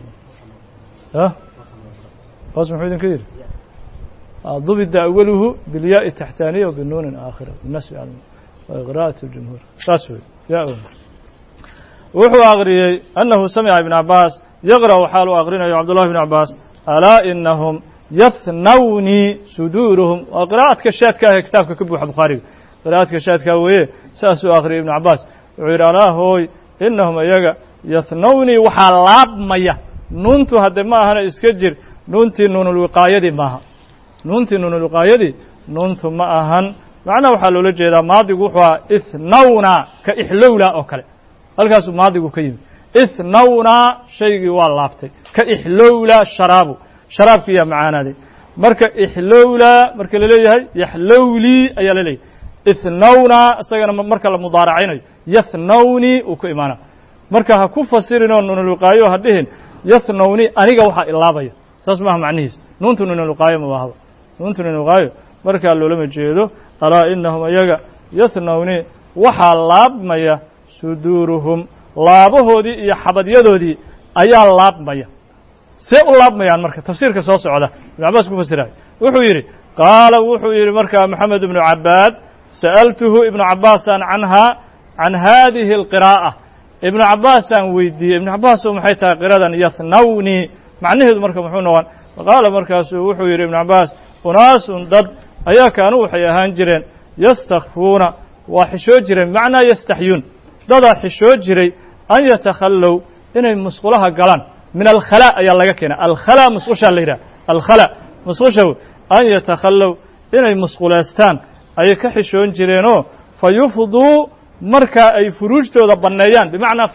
hoos muxuu idinka yidhi dubida awaluhu biاlyaءi taxtaaniya wbinuunin aakhira binasbi qira'aة اjumhuur saas wey ya wuxuu akriyey annahu samica ibn cabaas yaqra'u xaal uu akrinayo cabdullahi bn cabaas alaa inahum yathnawni suduuruhum waa qira'aadka shaadka ah ee kitaabka ka buuxa bukhaariga qira'aadka shaadkaa weeye saasuu akhriyay ibnu cabaas وعير على هوي إنهم أيجا يثنوني وحلاب ميا نونتو هذا ما هنا إسكجر نونتي نون الوقاية دي معها نونتي نون الوقاية دي نونتو ما أهن معناه وحلو لجيدا ماضي وحوا إثنونا كإحلولا أوكله الكاس ماضي وكيم إثنونا شيء واللابتي كإحلولا شراب فيها معانا دي مركا إحلولا مركا لليه يحلولي أي لليه إثنونا سجنا مركا المضارعين يثنوني وكإيمانا مركا هكوف سيرنا نون الوقاية هديهن يثنوني أنيقا وحا إلابيا ساسمها معنيس نونتو نون الوقاية مباهبا نونتو نون الوقاية مركا اللولم جيدو ألا إنهم أيقا يثنوني وحا لاب ميا صدورهم laabahoodii iyo xabadyadoodii ayaa laabmaya see u laabmayaan marka tafsiirka soo socda ibn Cabbaas ku fasiray wuxuu yiri marka Maxamed ibn Abbaad sa'altuhu ibn Cabbaas an hadhihi alqiraa'ah ibn Cabbaas aan weydiiyay ibn Cabbaas maxay tahay qiradan yathnawni macnaheedu marka muxuu noqon qaala markaas wuxuu yiri ibn Cabbaas unaasun dad ayaa kaanu waxay ahaan jireen yastakhfuuna wa xishoo jireen macna yastahyun dada xishoo jiray أن يتخلوا إن مسقولها قلان من الخلاء يا الله كنا الخلاء مسقوشة الليلة الخلاء مسقوشة أن يتخلوا إن مسقولستان أي كحشون جرينو فيفضوا مركا أي فروج تودا بنيان بمعنى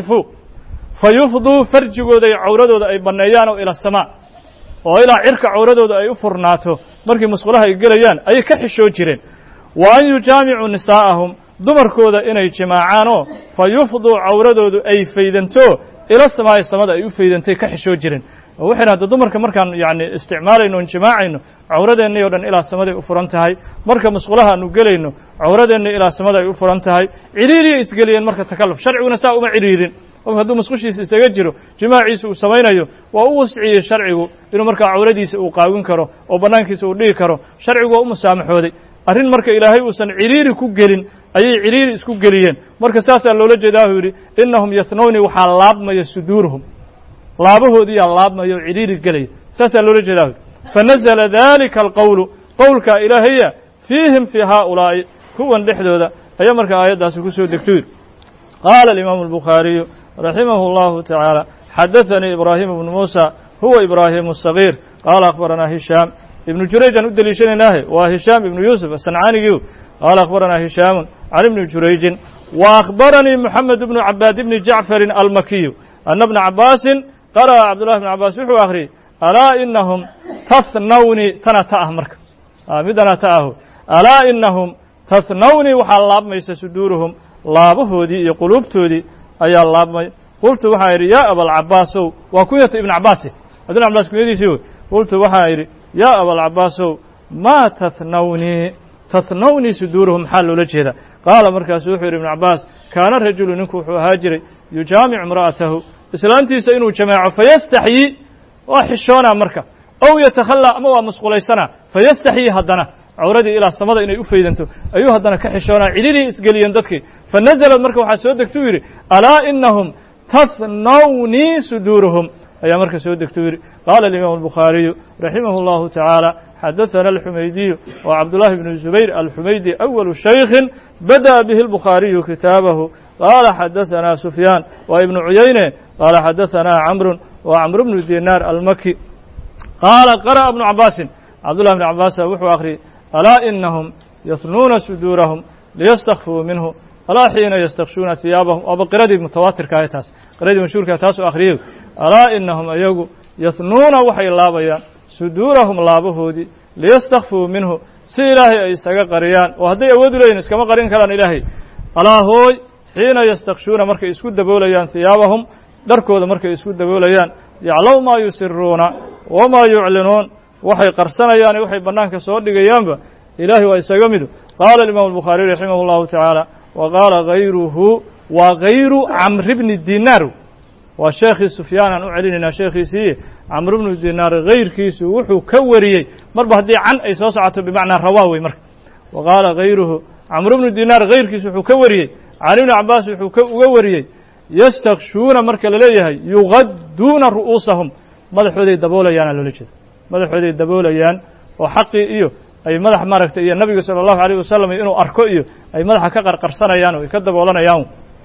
فيفضوا فرجوا ذي عوردوا أي بنيان إلى السماء وإلى عرك عوردوا أي فرناتو مركا مسقولها يقليان أي كحشون جرين وأن يجامعوا نساءهم dumarkooda inay jimaacaanoo fa yufduu cawradoodu ay faydanto ila samaa'i samada ay u faydantay ka xishoo jirin waxayna hadda dumarka markaan yani isticmaalayno on jimaacayno cawradeenna oo dhan ilaa samaday u furan tahay marka musqulaha aanu gelayno cawradeenna ilaa samada ay u furan tahay ciriiriya isgeliyeen marka takalluf sharciguna saa uma ciriirin oo hadduu musqushiisa isaga jiro jimaaciisa uu samaynayo waa u wasciyey sharcigu inuu markaa cawradiisa uu qaawin karo oo bannaankiisa uu dhigi karo sharcigu waa u musaamaxooday arrin marka ilaahay uusan ciriiri ku gelin ayay ciriiri isku geliyeen marka saasaa loola jeedaa uu yidhi innahum yathnawni waxaa laabmaya suduuruhum laabahoodii yaa laabmaya oo ciriiri gelaya saasaa loola jeedaa fanazala dalika alqowlu qowlka ilaahaya fiihim fii haaulaa'i kuwan dhexdooda ayaa marka aayaddaasi ku soo degto yidhi qaala alimaamu albukhaariyu raximahu allahu tacaala xadaثanii ibraahim ibnu muusa huwa ibraahimu asagiir qaala akhbaranaa hishaam ibnu jurayj aan u deliishanaynaah waa hishaam ibnu yuusuf asancaanigii قال أخبرنا هشام عن ابن جريج وأخبرني محمد بن عباد بن جعفر المكي أن ابن عباس قرأ عبد الله بن عباس وحو آخري ألا إنهم تثنوني تنتأه مرك مدنا تأه ألا إنهم تثنوني وحلاب ميس صدورهم لابهودي يقلوبتودي أي اللاب مي قلت وحايري يا أبا العباس وكنية ابن عباس ابن عباس كنية سوي قلت وحايري يا أبا العباس ما تثنوني صدورهم حال لجهدا قال مركز وحير ابن عباس كان الرجل نكو هاجري يجامع امرأته إسلامتي سينو جماعة فيستحيي وحشونا مركا أو يتخلى أموا مسقولي سنة فيستحيي هدنا عوردي إلى السماء إنه يفيدنتو أيها هدنا كحشونا عديدي إسقليا دتكي فنزل المركا وحسودك تويري ألا إنهم تثنوني صدورهم أي مركز سودك تويري قال الإمام البخاري رحمه الله تعالى حدثنا الحميدي وعبد الله بن الزبير الحميدي أول شيخ بدأ به البخاري كتابه قال حدثنا سفيان وابن عيينة قال حدثنا عمرو بن دينار المكي قال قرأ ابن عباس عبد الله بن عباس وحو آخري ألا إنهم يثنون صدورهم ليستخفوا منه ألا حين يستخشون ثيابهم وبقردي متواتر كايتاس قردي مشهور كايتاس وآخريه ألا إنهم أيقوا يثنون وحي الله بيان صدورهم لابهودي ليستخفوا منه سي إلهي أي ساقا قريان وهدي أودوا لين اسكما قرين كلان إلهي ألا هوي حين يستخشون مركا يسكود دبوليان ثيابهم دركود مركا يسكود دبوليان يعلو ما يسرون وما يعلنون وحي قرسنيان وحي بنانك سودي قيامبا إلهي وإساقا مدو قال الإمام البخاري رحمه الله تعالى وقال غيره وغير عمرو بن الدينار وشيخ سفيان أن أعلننا شيخي سيه عمرو بن دينار غير كيسو وحو كوريي مربه دي عن أي صوصعته بمعنى رواوي مرك وقال غيره عمرو بن دينار غير كيسو وحو كوريي علي بن عباس وحو كوريي يستغشون مرك لليه يغدون رؤوسهم مدحودي دبوليان لولجد مدحودي دبوليان وحقي إيو أي مدح مركت إيو النبي صلى الله عليه وسلم إنه أركو إيو أي مدح كقرقرسانيان ويكدبولانيان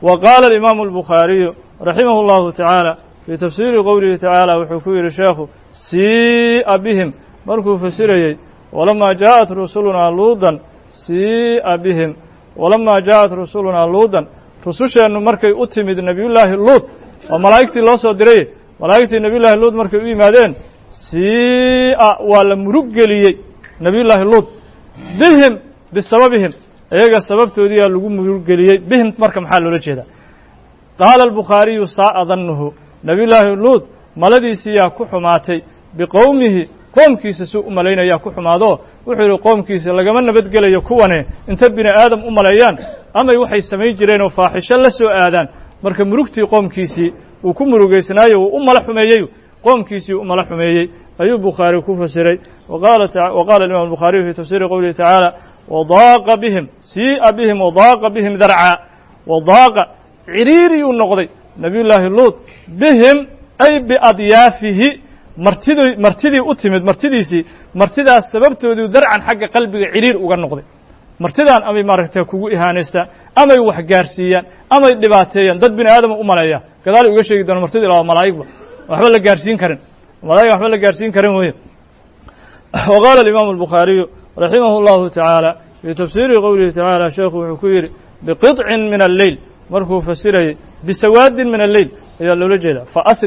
وقال الإمام البخاري رحمه الله تعالى في تفسير قوله تعالى وحكوير الشيخ سيء بهم مركو فسيري ولما جاءت رسلنا لوطا سيء بهم ولما جاءت رسلنا لوطا رسوشا أنه مركي أتمد نبي الله اللوط وملائكة الله صدري ملائكة نبي الله اللوط مركي إيمادين سيء ولمرقلي نبي الله اللوط بهم بسببهم ايغا سببتو دي لوgu murgeliyay bihim marka maxaa loo jeedaa qaal al-bukhari sa'adhanhu nabi ilaahi lut maladiisi yaa ku xumaatay biqowmihi qoomkiisa soo u maleynaya ku xumaado wuxuu yiri qoomkiisa lagama nabadgelayo kuwane inta bini aadam u maleeyaan ama waxay sameey jireen oo faaxisho la soo aadaan marka murugtii qoomkiisi uu ku murugeysnaayo uu mala xumeeyay qoomkiisi uu mala xumeeyay ayuu bukhari ku fasiray وقال الإمام البخاري في تفسير قوله تعالى وضاق بهم سيء بهم وضاق بهم ذرعا وضاق عريري النقضي نبي الله اللوط بهم أي بأضيافه مرتدي أتمد مرتدى سببته ذرعا حق قلبي عرير وقال martidaan ama maaragtay kugu ihaanaysta ama wax gaarsiiyaan ama dhibaateeyaan dad bini aadam u maleeya gadaal uga sheegi doona martida ilaa malaa'igba waxba la gaarsiin karin malaa'ig waxba la gaarsiin karin weey وقال الإمام البخاري رحمه الله تعالى في تفسير قوله تعالى شيخ وحكير بقطع من الليل مركو فسره بسواد من الليل يا لولا جيدا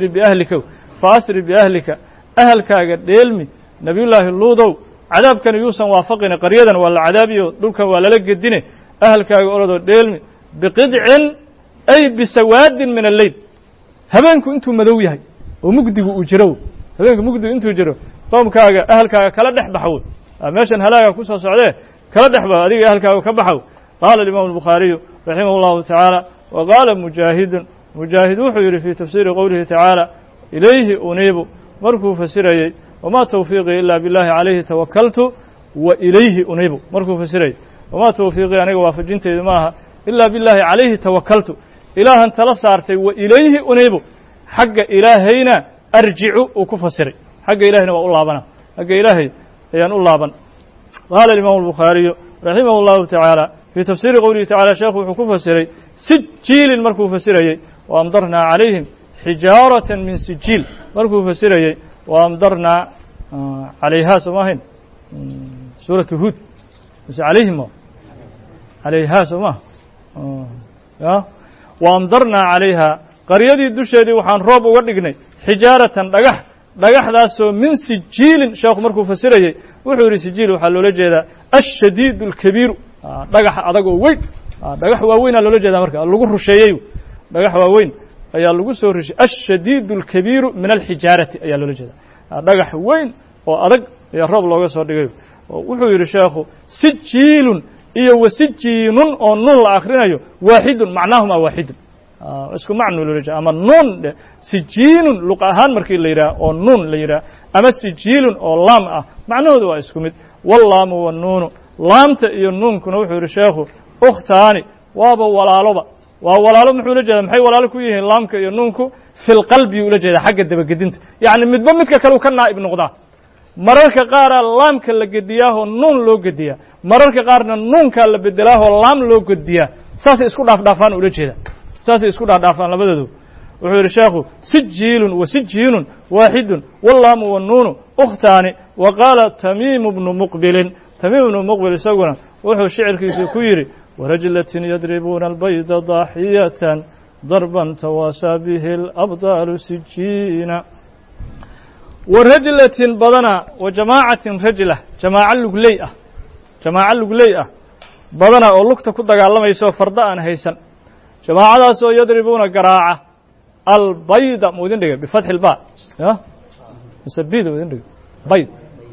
فأسر بأهلك أهلك ديلمي نبي الله اللوطو عذاب كان يوسن وافقنا قريدا ولا عذابي دولك ولا لق الدين أهلك أولادو ديلمي بقطع أي بسواد من الليل هبانكم أنتم مدويها ومقدقوا أجروا هبانكم مقدقوا أنتم أجروا qoomkaaga ahalkaaga kala dhex baxo meeshan halaaga ku soo socday kala dhex ba adiga ahalkaaga ka baxo qala al-imam al-bukhari rahimahullahu ta'ala wa qala mujahid wuxuu yiri fi tafsir qawlihi ta'ala ilayhi unibu markuu fasirayay wama tawfiqi illa billahi alayhi tawakkaltu wa ilayhi unibu markuu fasirayay wama tawfiqi aniga waafajinteedu maaha illa billahi alayhi tawakkaltu ilahan tala saartay wa ilayhi unibu xagga ilaahayna arji'u ku fasiray حق إلهنا والله حق إلهي أيان الله قال الإمام البخاري رحمه الله تعالى في تفسير قوله تعالى شيخ وحكوف سري سجيل مركوف سري وأمضرنا عليهم حجارة من سجيل مركوف سري وأمضرنا عليها سماهن سورة هود بس عليها سماه وأمضرنا عليها قرية الدشة وحان روب وردقني حجارة dhagaxdaasoo min sijiilin sheekhu markuu fasirayay wuxuu yiri sijiil waxa loola jeedaa ash-shadiid al-kabiir dhagax adag oo weyn dhagax waaweyn loola jeedaa marka lagu rusheeyay dhagax waaweyn ayaa lagu soo rishay ash-shadiid al-kabiir min al-hijaarati ayaa loola jeedaa dhagax weyn oo adag ayaa roob looga soo dhigay wuxuu yiri sheekhu sijiilun iyo wasijiinun oo nun la akhrinayo waahidun macnaahuma waahidun isku macno loo leeyahay ama nun sijilun luqahan markii la yiraahdo oo nun la yiraahdo ama sijilun oo lam ah macnahoodu waa isku mid wallamu wan nun lamta iyo nunkuna wuxuu yiri sheekhu ukhtaani waaba walaaloba waa walaalo muxuu la jeedaa maxay walaalo ku yihiin lamka iyo nunku fil qalbi uu la jeedaa xagga dabagedinta yaani midba midka kale uu ka naa'ib noqdaa mararka qaar lamka la gediyaa oo nun loo gediyaa mararka qaarna nunka la bedelaa oo lam loo gediyaa saas isku dhaafaan uu la jeedaa saasay isku dhaafaan labadoodu wuxuu yiri sheekhu sijilun wa sijinun waahidun wallamu wan nun ukhtaani wa qala tamim ibn muqbil isaguna wuxuu shicirkiisa ku yiri warajlatin yadribuna albayda dahiyatan darban tawasa bihi al-abdal sijina warajlatin badana wa jama'atin rajlah jama'a lugleyah badana oo lugta ku dagaalamayso farda aan haysan جماعة سو يضربون قراعة البيض مودين دقيقة بفتح الباء مسبيد مودين دقيقة بيض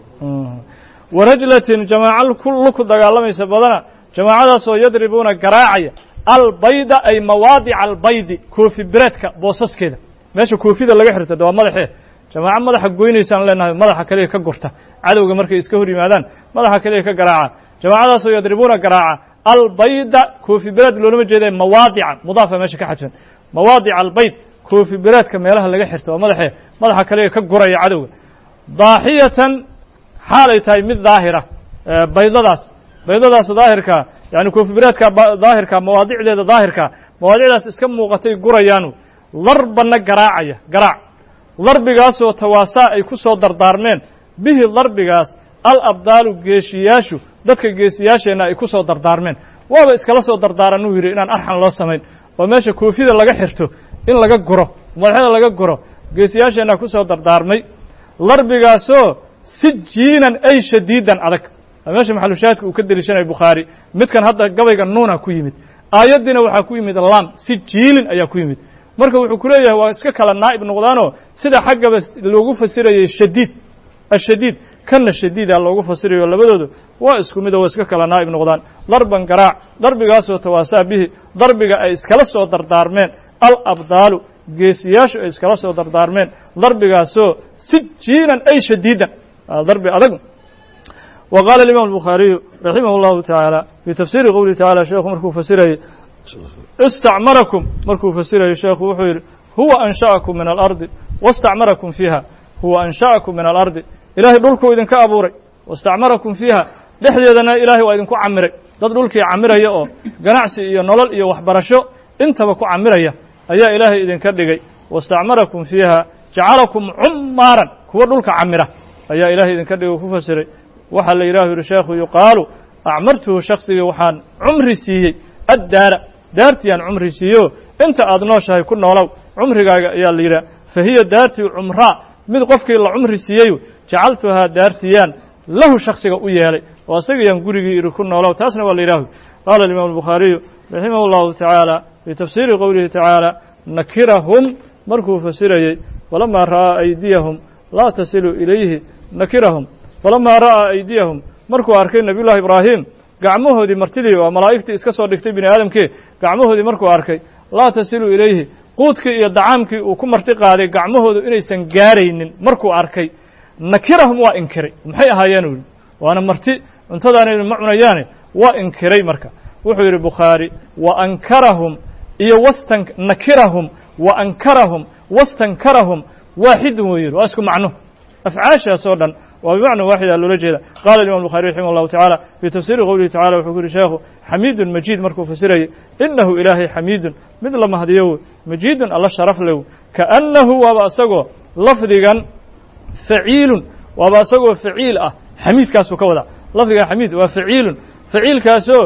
ورجلة جماعة كل دقالما يسبضنا جماعة سو يضربون قراعة البيض أي مواضع البيض كوفي بريتك بوسس كده ماشي كوفي ده لقى حرته ده ملحه جماعة ملح قوين يسان لنا ملح كليه كقرته عدو مركي إسكهوري مادان ملح كليه كقراعة جماعة سو يضربون قراعة البيض كوفي براد لو لما جيده مواضع مضافه ماشي كحجن مواضع البيض كوفي براد كميلها laga xirto madaxa kale ka guraya cadawga daahiyatan xaalay tahay mid daahira baydadaas daahirka yani koofi biraadka daahirka mawaadicdeeda daahirka mawaadicdaas iska muuqatay gurayaanu darbanna garaacaya garaac darbigaasoo tawaasaa ay ku soo dardaarmeen bihi darbigaas alabdaalu geesiyaashu dadka geesiyaasheenna ay ku soo dardaarmeen waaba iskala soo dardaaranuu yidhi inaan arxan loo samayn oo meesha koofida laga xirto in laga guro madaxda laga guro geesiyaasheenna ku soo dardaarmay darbigaasoo sijiinan ay shadiidan adag meesha maxalushaahidka uu ka deliishanaya bukhaari midkan hadda gabayga nuuna ku yimid aayaddiina waxaa ku yimid lam sijiilin ayaa ku yimid marka wuxuu ku leeyahay waa iska kala naa'ib noqdaanoo sida xaggaba loogu fasirayay shadiid ashadiid kanna shadiida loogu fasirayo labadooda waa isku mid oo waa iska kala naa'ib noqdaan darban garaac darbigaasoo tawaasaa bihi darbiga ay iskala soo dardaarmeen alabdaalu geesiyaashu ay iskala soo dardaarmeen darbigaasoo sijiinan ay shadiidan darbi adag wa qaala alimaam albukhaariyu raximah allahu tacaala fii tafsiiri qowlihi tacala sheekhu markuu fasirayey istacmarakum markuu fasirayey sheekhu wuxuu yidhi huwa ansha'akum min alardi wastacmarakum fiiha huwa ansha'akum min alardi ilaahay dhulkuu idinka abuuray wastacmarakum fiiha dhexdeedana ilaahay waa idinku camiray dad dhulkii camiraya oo ganacsi iyo nolol iyo waxbarasho intaba ku camiraya ayaa ilaahay idinka dhigay wastacmarakum fiiha jacalakum cummaaran kuwa dhulka camira ayaa ilaahay idinka dhigay ku fasiray waxaa la yidhahu yidhi sheekhu yuqaalu acmartuhu shaksigii waxaan cumri siiyey addaara daartii aan cumri siiyo inta aad nooshahay ku noolow cumrigaaga ayaa la yidhaha fa hiya daartii cumraa mid qofkii la cumri siiyey jacaltuhaa daartiyaan lahu shaksiga u yeelay oo asagayaan gurigii idhi ku noolow taasna waa la yidhaahu qaala alimaam albukhaariyu raximah allahu tacaala fii tafsiiri qowlihi tacaala nakirahum markuu fasirayey falamaa ra'aa aydiyahum laa tasilu ilayhi nakirahum falamaa ra'aa aydiyahum markuu arkay nebiyullahi ibraahim gacmahoodii martidii waa malaa'igtii iska soo dhigtay bini aadamkii gacmahoodii markuu arkay laa tasilu ilayhi quudkii iyo dacaamkii uu ku marti qaaday gacmahoodu inaysan gaaraynin markuu arkay nakirahum waa inkiray maxay ahaayeen u yidhi waana marti cuntadaanaynu ma cunayaane waa inkiray marka wuxuu yidhi bukhaari wa ankarahum iyo nakirahum wa ankarahum wastankarahum waaxidun wuu yidhi waa isku macno afcaashaas oo dhan waa bimacna waaxida loola jeeda qaala imam bukhari raximah allahu tacaala fii tafsiiri qowlihi tacala wuxuu ku yidhi sheekhu xamiidun majiid markuu fasirayay inahu ilaahay xamiidun mid la mahdiyo wey majiidun alla sharaf lew kaannahu waaba isagoo lafdigan faciilun waaba isagoo faciil ah xamiidkaasuu ka wadaa lafdigan xamiid waa faciilun faciilkaasoo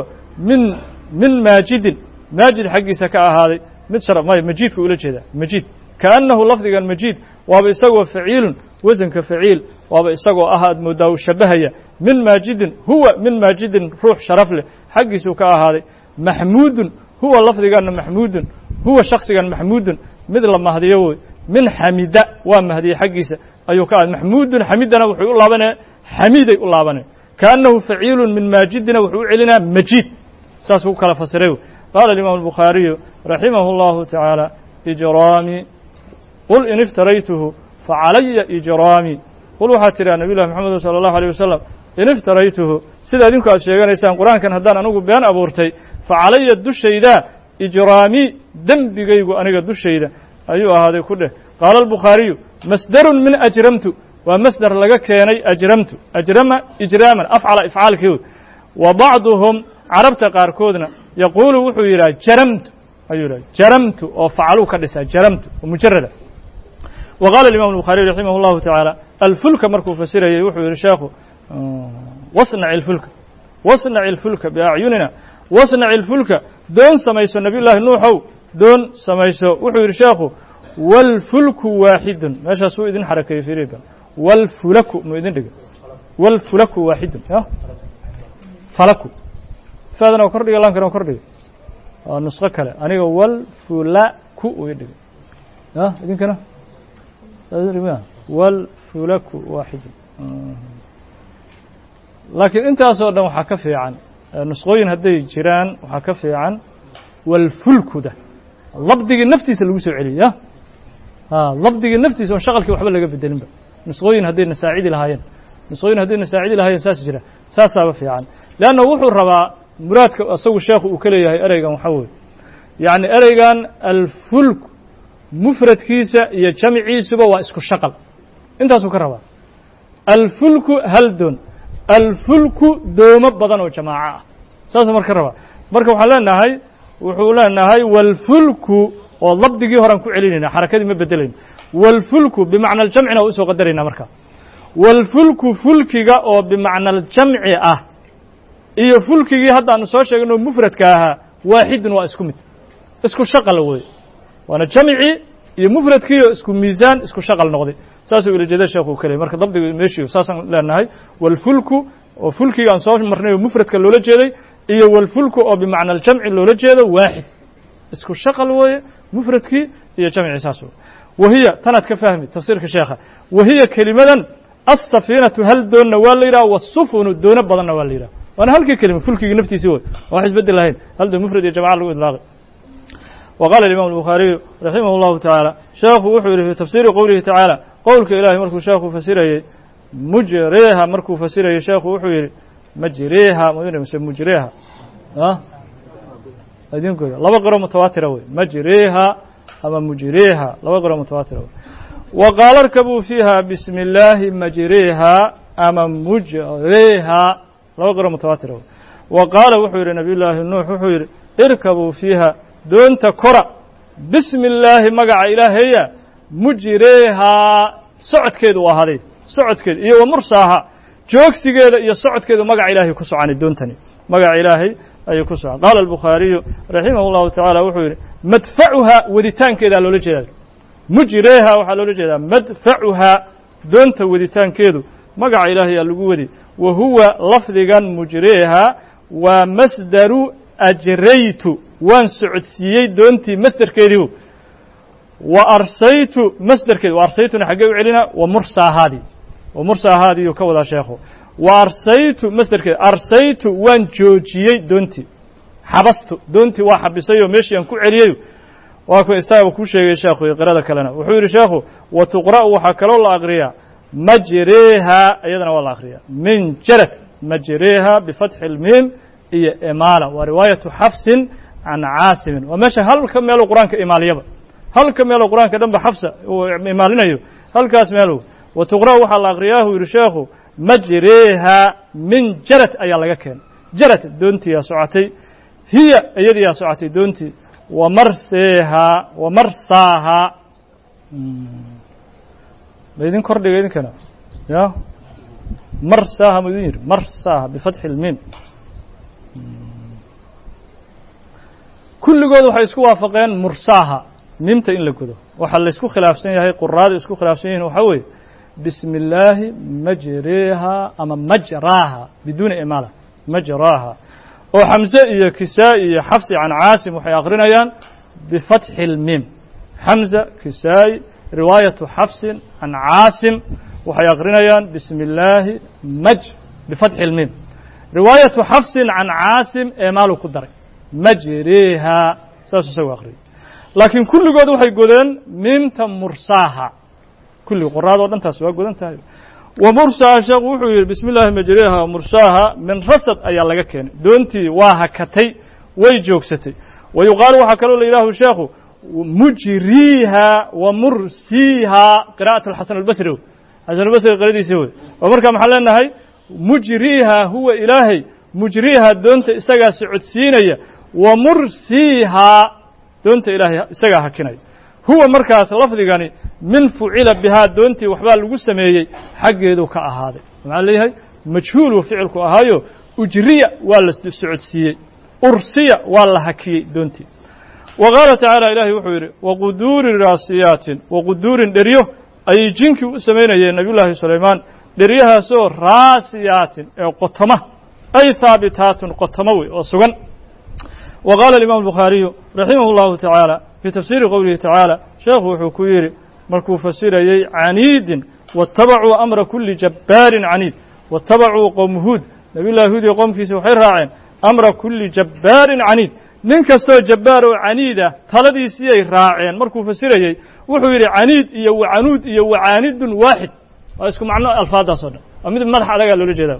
min maajidin maajid xaggiisa ka ahaaday mid majiidka ula jeedaa majiid kaannahu lafdigan majiid waaba isagoo faciilun wasanka faciil waaba isagoo ah aad moodaa uu shabahaya min maajidin huwa min maajidin ruux sharaf leh xaggiisuu ka ahaaday maxmuudun huwa lafdiganna maxmuudun huwa shaksigan maxmuudun mid la mahdiyo wey min xamida waa mahdiye xaggiisa ayuu ka ahaaday maxmuudun xamidana wuxuu u laabanaya xamiiday u laabanaya kaannahu faciilun min maajidina wuxuu u celinaya majiid saasuu ku kala fasiray wey qaala alimaamu albukhaariyu raximahu allahu tacaala ijraami qul in iftaraytuhu facalaya ijraami qul waxaa tidhaha nabiy llahi moxamed sala allahu alيyh wasalam in iftaraytuhu sida idinku aad sheeganaysaan qur-aankan haddaan anigu been abuurtay facalaya dushayda ijraami dembigaygu aniga dushayda ayuu ahaaday ku dheh qaala albukhaariyu masdarun min ajramtu waa masdar laga keenay ajramtu ajrama ijraaman afcala ifcaalkii wey wa bacduhum carabta qaarkoodna yaquulu wuxuu yidhaha jaramtu ayuu yidhaha jaramtu oo facaluu ka dhisaa jaramtu oo mujarada wa qaala alimam albukhaariy raximah allahu tacaala alfulka markuu fasirayey wuxuu yidhi sheekhu wasnaci ilfulka wasnaci ilfulka biacyunina wasnaci ilfulka doon samayso nabiy llaahi nuuxow doon samayso wuxuu yidhi sheekhu waalfulku waaxidun meeshaasuu idin xarakeeyey firiga waalfulaku mu idin dhiga waalfulaku waaxidun falaku faadana waa kordhiga laamkana waa kordhiga waa nusqo kale aniga waalfulaku uu idhigay idinkana waalfulaku waaxidun laakiin intaasoo dhan waxaa ka fiican nusqooyin hadday jiraan waxaa ka fiican waalfulkuda labdigii naftiisa lagu soo celiyey labdigii naftiisa oon shaqalkii waxba laga bedelinba nusqooyin hadday nasaacidi lahaayeen nusqooyin hadday nasaacidi lahaayeen saas jira saasaaba fiican leanna wuxuu rabaa muraadka isagu sheekhu uu ka leeyahay ereygan waxaa weeye yacni ereygan alfulk mufradkiisa iyo jamciisuba waa isku shaqal intaasuu ka rabaa alfulku hal doon alfulku doomo badan oo jamaaco ah saasuu marka ka rabaa marka waxaan leenahay وحولا نهاي والفلك والضبطي هران كعلينا حركة ما بدلين والفلك بمعنى الجمع نوسو قدرنا مركا والفلك فلكيغا أو بمعنى الجمع إيه فلكيغي هذا نسوي شيء إنه مفرد كاها واحد واسكمت اسكو شغل وي وانا جمعي إيه مفرد كيو اسكو ميزان اسكو شغل نقدي ساسو إلى جدا شيخ وكلي مركا ضبط ماشي وساسا لأنهاي والفلك وفلكيغا نسوي مرني مفرد كاللولا جيدي إيه والفلك أو بمعنى الجمع اللولا جيدي واحد اسكو شغل وي مفرد كي إيه جمع ساسو وهي تنات كفاهمي تفسير كشيخة وهي كلمة السفينة هل دون واليرا والسفن دون بدن واليرا وانا هل كلمة فلكي نفتي سوى واحد بدل لهين هل دون مفرد يا جماعة الإطلاق وقال الإمام البخاري رحمه الله تعالى شيخ وحوره في تفسير قوله تعالى قولك إلهي مركو شيخ فسيره مجريها مركو فسيره شيخ وحوره مجريها مجريها أدين كذا لا بقرأ متواترة مجريها أما مجريها لا بقرأ متواترة وقال اركبوا فيها بسم الله مجريها أما مجريها لا بقرأ متواترة وقال وحير نبي الله النوح وحير اركبوا فيها دون تكرة بسم الله مقع إلهي مجريها سعد كيد وهذه سعد كيد إيه ومرساها جوكسي كيد إيه سعد كيد مقع إلهي كسو عن الدون تاني مقع إلهي أي كسو قال البخاري رحمه الله تعالى وحير مدفعها وديتان كيدا لولا جيدا مجريها وحا لولا جيدا مدفعها دونت وديتان كيدو مقع إلهي اللقودي وهو لفظا مجريها ومصدر أجريت وان سعودسيي دونتي مصدر كيدو وأرسيت مصدر كيدو وأرسيتنا حقا علينا ومرسى هذه يكوضها شيخه وأرسيت مصدر كيدو أرسيت وان جوجيي دونتي حبست دونتي وحبسي ومشي أنكو عليو واكو إستاذ وكو شيء شيخو يقرأ كلنا وحور شيخو وتقرأ وحكرا الله أغريا مجريها أيضا والله أغريا من جرت مجريها بفتح الميم هي إمالة ورواية حفص عن عاصم ومشى هل كم يلو قرآن كإمالية هل كم يلو قرآن كدم بحفصة وإمالنا هل كاس ميلو وتقرأ وحا الله أغرياه ويرشيخو مجريها من جرت أي الله كان جرت دونتي يا سعتي هي أيدي يا سعتي دونتي ومرساها بيدين كردي بيدين كنا يا مرساها مدير مرساها بفتح الميم كل جود وحيسكو وافقين مرساها ميمتا إن لكده وحل يسكو خلاف سنة هاي قراد يسكو خلاف سنة وحوي بسم الله مجريها أما مجراها بدون إمالة مجراها وحمزة إيا كساء إيا حفص عن عاصم وحي أغرنيان بفتح الميم حمزة كساء رواية حفص عن عاصم وحي أغرنيان بسم الله بفتح الميم رواية حفص عن عاصم إمال قدر مجريها ساسو سوى أغري لكن كل قد وحي قدن ميمتا مرساها كل قراد ودن تسوى قدن تايو ومرساها شغوحو بسم الله مجريها ومرساها من رصد أي الله كان دونتي واهكتي ويجوكستي ويقال وحكروا لإله شيخو مجريها ومرسيها قراءة الحسن البصري حسن البصري قريدي سوي ومركا محلنا هاي مجريها هو إلهي مجريها دونت إساقا سعود سينية ومرسيها دونت إلهي إساقا حكيني هو مركز لفظي من فعل بها دونتي وحبال لغو سميي حقيدو كأهاده مع ليهي مجهول وفعلكو أهايو أجرية ولا سعودسية أرسية ولا حكي دونتي وقال تعالى إلهي وحويري وقدور راسيات وقدور دريو أي جنكي سمينا يا نبي الله سليمان دريها سو راسيات قطمة أي ثابتات قطموي وسغن وقال الإمام البخاري رحمه الله تعالى في تفسير قوله تعالى شيخ وحكويري مركو فسيري عنيد واتبعوا أمر كل جبار عنيد واتبعوا قوم هود نبي الله هود يقوم كيس وحير راعين أمر كل جبار عنيد من كستو جبار عنيدة تلدي سيئي راعين مركو فسيري وحويري عنيد إيو عنود إيو عاند واحد واسكم معنى الفاظة صدر ومن المدح على قالوا لجدا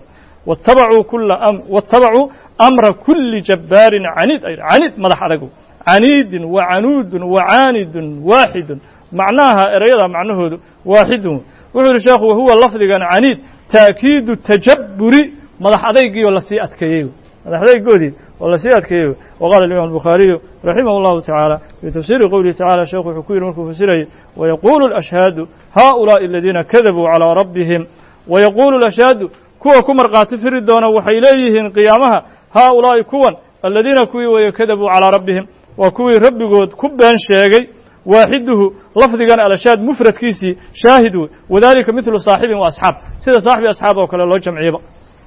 واتبعوا أمر كل جبار عنيد عنيد مدح على قول عنيد وعنود وعاند واحد معناها إريضا معناه واحد وحول الشيخ وهو اللفظ عنيد تأكيد التجبر مدح عليك ولا سيئت كيو madaxdaygoodii oo lasii adkeeyo waqala الإمام البخاري رحimه الله taعالى في تفسير qowlihi taعالى sheekhu wuxuu ku yidhi markuu fasirayay ويقول الأشهاad hؤuلاءi الذيina kadبوا عalى ربهم ويقول الأشهاad kuwa ku markhaati firi doona waxay leeyihiin qiyaamaha hؤuلاaءi kuwan الذيina kuwii weeye kadبوا عalىa ربهم waa kuwii rabbigood ku been sheegay waaxiduhu lafdigan alashaad mufradkiisii shaahid wey wadalika midlu saaxibin wa asxaab sida saaxibi asxaab oo kale loo jamciyaba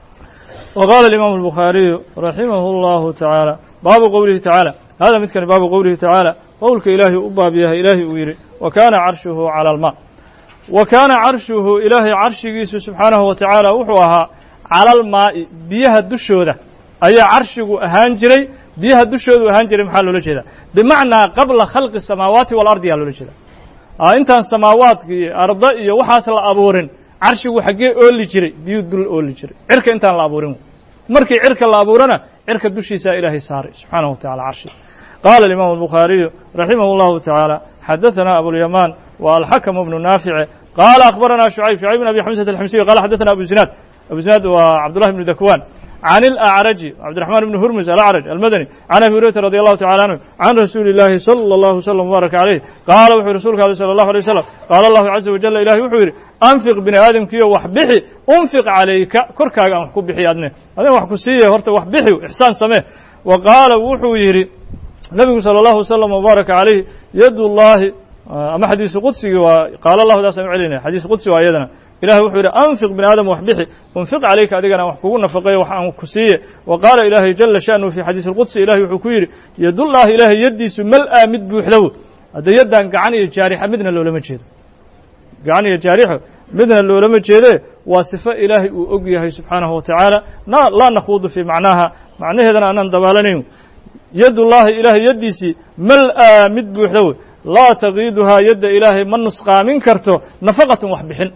وqala الإimam الbukhaariyu raximah الlahu taعaalى baabu qowlihi taعaalى hada midkani baabu qowlihi taعaalى qowlka ilaahay u baab yahay ilaahay uu yidhi wa kaana carshuhu calى اlma wa kaana carshuhu ilaahay carshigiisu subxaanahu wa tacaala wuxuu ahaa cala almaa'i biyaha dushooda ayaa carshigu ahaan jiray biyaha dushoodu ahaan jiray maxaa loola jeedaa bimacnaa qabla khalqi الsamaawaati waalardi yaa loola jeedaa intaan samaawaadka iyo arda iyo waxaas la abuurin carshigu xaggee ooli jiray biyuu dul ooli jiray cirka intaan la abuurin markii cirka la abuurana cirka dushiisaa ilaahay saaray subxaanahu wa tacala carshiga qaala الإimaamu الbukhaariyu raximah الlahu taعaalى xadaثana abulyamaan wa alxakm bnu naafice qaala akhbarana شhucayb bn abi xamsة الxamsiy qala xadaثana abu zinaad waa cabdullahi bnu dakwan عن الأعرج عبد الرحمن بن هرمز الأعرج المدني عن أبي هريرة رضي الله تعالى عنه عن رسول الله صلى الله وسلم وبارك عليه قال وxuu رasuulka عليه صلى الله عليه وسلم قال الله عزa وجل ilahi wuxuu yidhi أنفق بني aadamkiyo wax bixi أنفق عalayka korkaaga aan wax ku bixi adne adin wax ku siiye horta wax bixi إxsaan samee wa qaala wuxuu yidhi nebigu salى الlahu وسلم وبارك عليه yad الlahi ama xadiisu qudsigii waa qaala lahu daasaan u celinaya xadiis qudsi waa iyadana ilahay wuxuu yidhi anfiq bini aadam wax bixi unfiq calayka adigana wax kugu nafaqeeyo wax aan ku siiye wa qaala ilaahay jala sha'nuhu fi xadiisi اlqudsi ilahay wuxuu ku yidhi yadullaahi ilaahay yaddiisu mal-a mid buuxdow hadda yaddan gacan iyo jaarixa midna loolama jeedo gacan iyo jaarixo midna loolama jeedee waa sifo ilaahay uu og yahay subxaanahu wa tacaala laa nakhuudu fii macnaaha macnaheedana aanaan dabaalanayn yadullaahi ilaahay yaddiisii mal-a mid buuxdow laa tagiiduhaa yadda ilaahay ma nusqaamin karto nafaqatan wax bixin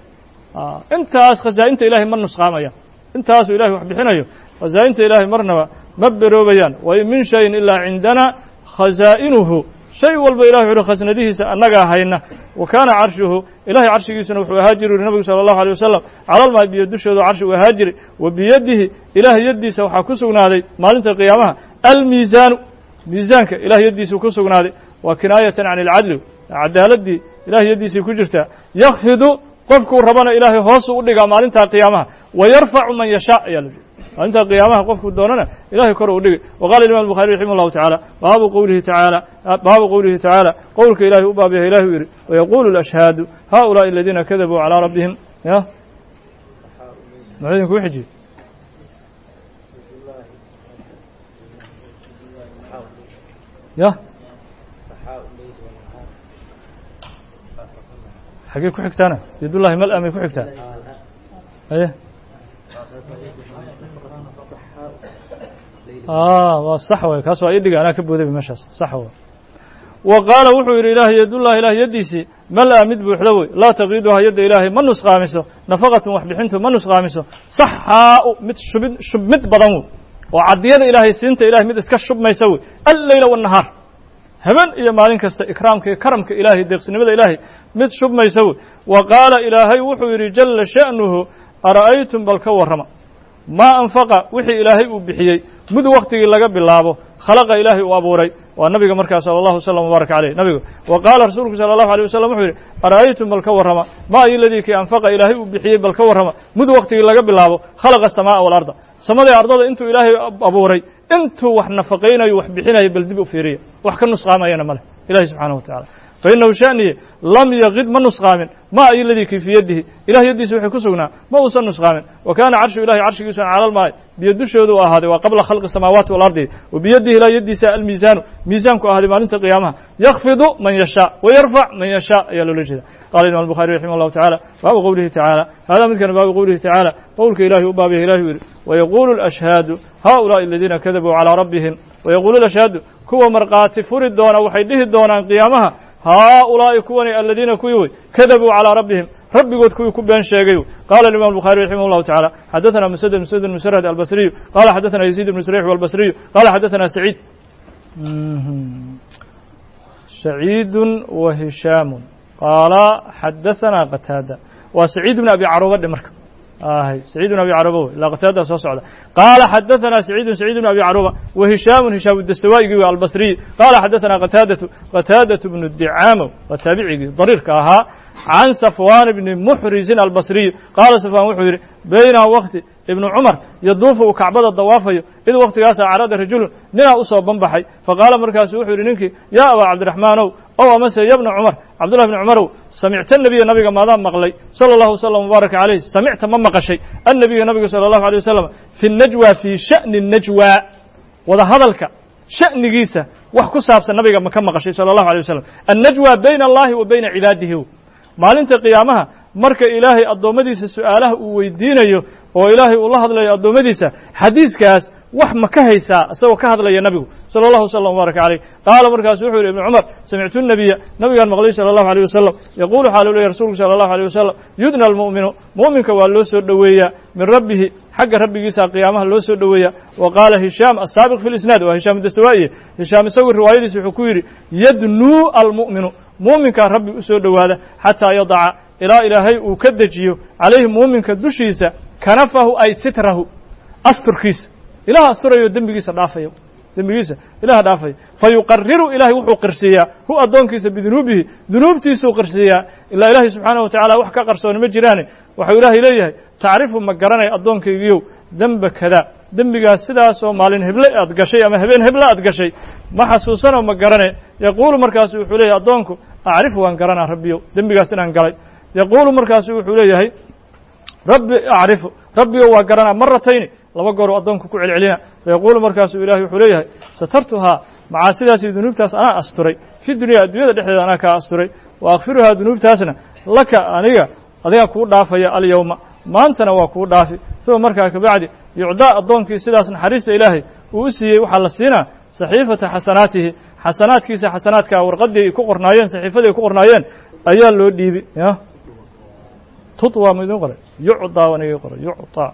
intaas khasaa'inta ilahay ma nusqaamaya intaasuu ilahay wax bixinayo khasaa'inta ilaahay marnaba ma beroobayaan wa in min shayin ilaa cindana khasaa'inuhu shay walba ilahay wuxu uhi khasnadihiisa annagaa hayna wa kaana carshuhu ilahay carshigiisuna wuxuu ahaa jiri uri nabigu salى الlahu عalيه wasalam cala almaa biyo dushooda carshi uu ahaa jiray wa biyadihi ilahay yaddiisa waxaa ku sugnaaday maalinta qiyaamaha almiisaanu miisaanka ilahay yaddiisuu ku sugnaaday waa kinaayatan can اlcadli cadaaladii ilahay yaddiisay ku jirtaa yakfidu qofkuu rabana ilaahay hoosuu u dhigaa maalintaa qiyaamaha wa yarfacu man yashaa ayaa la yidhi maalintaa qiyaamaha qofkuu doonana ilahay kor u dhigay wa qala imam الbukhari raximah الlahu taعaalى baabu qowlihi taعaalى qowlka ilahay u baab yahay ilahi u yidhi wayaqulu الأshhaadu haؤulaaءi aladiina kadabuu calىa rabbihim ya muxuu idinku xiji ya xaggey ku xigtaana yadullahi mal amay ku xigtaa aye waa sax way kaas waa ii dhiga anaa ka boodayba meeshaas sax way wa qaala wuxuu yidhi ilaahay yadullahi ilahay yaddiisii mal-a mid buuxda wey laa tagiiduhaa yadda ilaahay ma nusqaamiso nafaqatan wax bixintu ma nusqaamiso saxaa'u mid shubmid badan wey oo caddiyada ilaahay siinta ilahay mid iska shubmaysa wey alleyla wالnahaar haben iyo maalin kasta ikraamka iyo karamka ilaahay deeqsinimada ilaahay mid shubmaysa wey wa qaala ilaahay wuxuu yidhi jala sha'nuhu ara'aytum bal ka warrama maa anfaqa wixii ilaahay uu bixiyey mud waktigii laga bilaabo khalaqa ilaahay uu abuuray waa nabiga markaa salى الlahu وsلم وbaarak عaleyh nabiga wa qaala rasuulku salى الlahu عalيه wasalam wuxuu yidhi ara'aytum bal ka warrama maa iladii kii anfaqa ilaahay uu bixiyey bal ka warrama mud waktigii laga bilaabo khalaqa الsamaaءa wاlarda samadii ardada intuu ilaahay abuuray intuu wax nafaqaynayo wax bixinayo bal dib u fiiriya wax ka nusqaamayana ma leh ilahi subxaanaه wa taعala fainahu sha'niye lam yaqid ma nusqaamin ma ay ladii kii fii yadihi ilahay yaddiisa waxay ku sugnaa ma uusan nusqaamin wa kaana carshu ilahay carshigiisuna cala almaa'i biyo dushooda u ahaaday waa qabla khalqi الsamaawaati waalardi wa biyadihi ilaa yaddiisa almiisaanu miisaanku ahaaday maalinta qiyaamaha yakfidu man yashaa wa yarfac man yashaa ayaa loola jeeda qala imam الbukhari raximah الlahu taعala baabu qowlihi taعaalى hada midkana baabu qowlihi taعaalى qowlka ilahay u baabaya ilahi u yidhi wayaqulu الأshhaadu haؤulaaءi aladiina kadabuu calىa rabbihim wayaqulu الأshhaadu kuwa markhaati furi doona waxay dhihi doonaan qiyaamaha haaulaa'i kuwani aladiina kuwii wey kadabuu calىa rabbihim rabbigood kuwii ku been sheegay qala imam الbukhari raximah الlahu taعalى xadaثana msd musrad albasriyu qala xadaثana yaزيid bn srيح albasriyu qala xadaثana saciid wa hishaamu qaala xadaثana qataada waa saciid bn abi caruuba dhe marka سعيد بن أبي عروبة لا قتادة صعد قال حدثنا سعيد بن أبي عروبة وهشام الدستوائي البصري قال حدثنا قتادة بن الدعامة والتابعي ضرير كاها عن صفوان بن محرز البصري قال صفوان محرز بين وقت ابن عمر يضوف كعبة الضوافي إذ وقت قاس أعراد رجل ننا أصاب بنبحي فقال مركز وحور ننكي يا أبا عبد الرحمن أو مسا يا ابن عمر عبد الله بن عمر سمعت النبي ماذا مقلي صلى الله وسلم وبارك عليه سمعت ما مقشي النبي صلى الله عليه وسلم في النجوى في شأن النجوى وذا هذلك شأن جيسة وحكو سابس النبي ما كان مقشي صلى الله عليه وسلم النجوى بين الله وبين عباده maalinta qiyaamaha marka ilaahay addoommadiisa su'aalaha uu weydiinayo oo ilaahay uu la hadlayo addoommadiisa xadiiskaas wax ma ka haysaa isagoo ka hadlaya nabigu sala allahu wasallam wabaraka calayh qaala markaasu wuxuu yidhi ibnu cumar samictu nabiya nabigaan maqlay sala allahu alayh wasalam yaquulu waxaa loo leeyahy rasuulku sala allahu alayh wasalam yudna almu'minu mu'minka waa loo soo dhoweeyaa min rabbihi xagga rabbigiisa qiyaamaha loo soo dhoweeyaa wa qaala hishaam asaabiq fi lisnaad waa hishaam dastawaa'iye hishaam isagu riwaayadiisa wuxuu ku yidhi yadnuu almu'minu muuminkaa rabbi u soo dhowaada xataa yadaca ilaa ilaahay uu ka dejiyo calayhi muuminka dushiisa kanafahu ay sitrahu asturkiisa ilaah asturayo dembigiisa ilaah dhaafayo fayuqariru ilaahay wuxuu qirsiiyaa hu addoonkiisa bidunuubihi dunuubtiisuu qirsiiyaa ilaa ilaahay subxaanahu watacaala wax ka qarsooni ma jiraane waxuu ilaahay leeyahay tacrifu ma garanay addoonkaygiyow demba kadaa dembigaas sidaasoo maalin heble aad gashay ama habeen heble aad gashay ma xasuusanoo ma garane yaquulu markaasu wuxuu leeyahay addoonku acrifu waan garanaa rabbiyow dembigaas inaan galay yaquulu markaasu wuxuu leeyahay rabbi acrifu rabbiyow waa garanaa maratayni laba gooruu addoonku ku celcelina fayaquulu markaasuu ilahay wuxuu leeyahay satartuhaa macaasidaas iyo dunuubtaas anaa asturay fi dunya adduunyada dhexdeeda anaa kaa asturay wa akfiruhaa dunuubtaasna laka adiga kuu dhaafaya alyawma maantana waa kuu dhaafi uma markaa kabacdi yucdaa addoonkii sidaas naxariista ilaahay uu u siiyey waxaa la siinaa saxiifata xasanaatihi xasanaadkiisa xasanaadkaa warqaddii ay ku qornaayeen saxiifadii ay ku qornaayeen ayaa loo dhiibi tutwa ma idin qoray yucdaa waan iga qoray yuctaa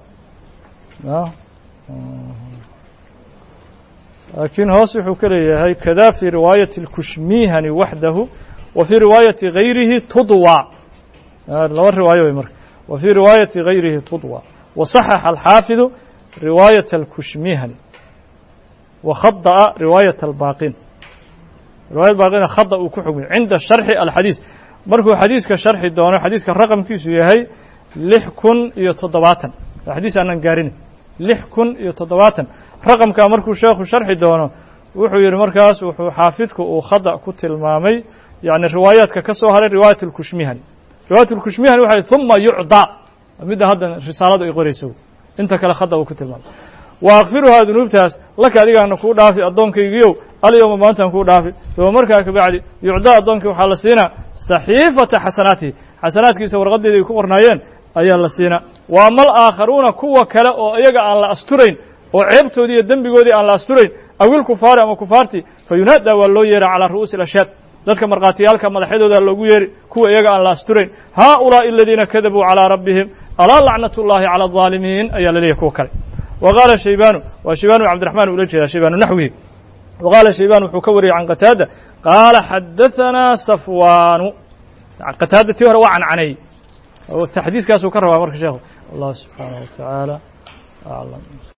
laakiin hoos wuxuu ka leeyahay kada fii riwaayati اlkushmihani waxdahu wa fii riwaayati gayrihi tudwa laba riwaayo way marka wa fii riwaayati gayrihi tudwa وصحح الحافظ رواية الكشميهني وخطأ رواية الباقين رواية الباقين خطأ وكحكم عند شرح الحديث مركو حديث كشرح الدوانة حديث كالرقم كيسو يهي لحكن يتضباطا الحديث أنا نقارن لحكن يتضباطا رقم كامركو شيخ شرح الدوانة وحو يرمركاس وحو حافظك وخطأ كتل مامي يعني الروايات ككسو هذه رواية الكشميهني رواية الكشميهني وحي ثم يعضى midda hadda risaaladu ay qorayso inta kale khada uu ku tilmaamay wa aghfiruha dunuubtaas laka adigaana ku dhaafi addoonkaygiyow alyawma maantaan ku dhaafi soo markaa ka bacdi yucdaa addoonkii waxaa la siinaa saxiifata xasanaatihi xasanaadkiisa warqadeeda ay ku qornaayeen ayaa la siinaa wa amal aakharuuna kuwa kale oo iyaga aan la asturayn oo ceebtoodii iyo dembigoodii aan la asturayn awil kufaari ama kufaartii fayunaadaa waa loo yeeraa calaa ru'uusi ilashaad dadka markhaatiyaalka madaxyadooda loogu yeeri kuwa iyaga aan la asturayn haaulaa'i aladiina kadabuu calaa rabbihim alaa lacnat ullahi cala alظaalimiin ayaa la leeyahay kuwa kale wa qaala shaybanu waa shaybanu cabdiraxmaan ula jeedaa shaybanu naxwihi wa qaala shaybaan wuxuu ka wariyey can qataada qaala xadahanaa safwaanu qataada tii hore waa cancanay taxdiiskaasuu ka rabaa marka sheekhu allah subxaanahu wa tacaala aclam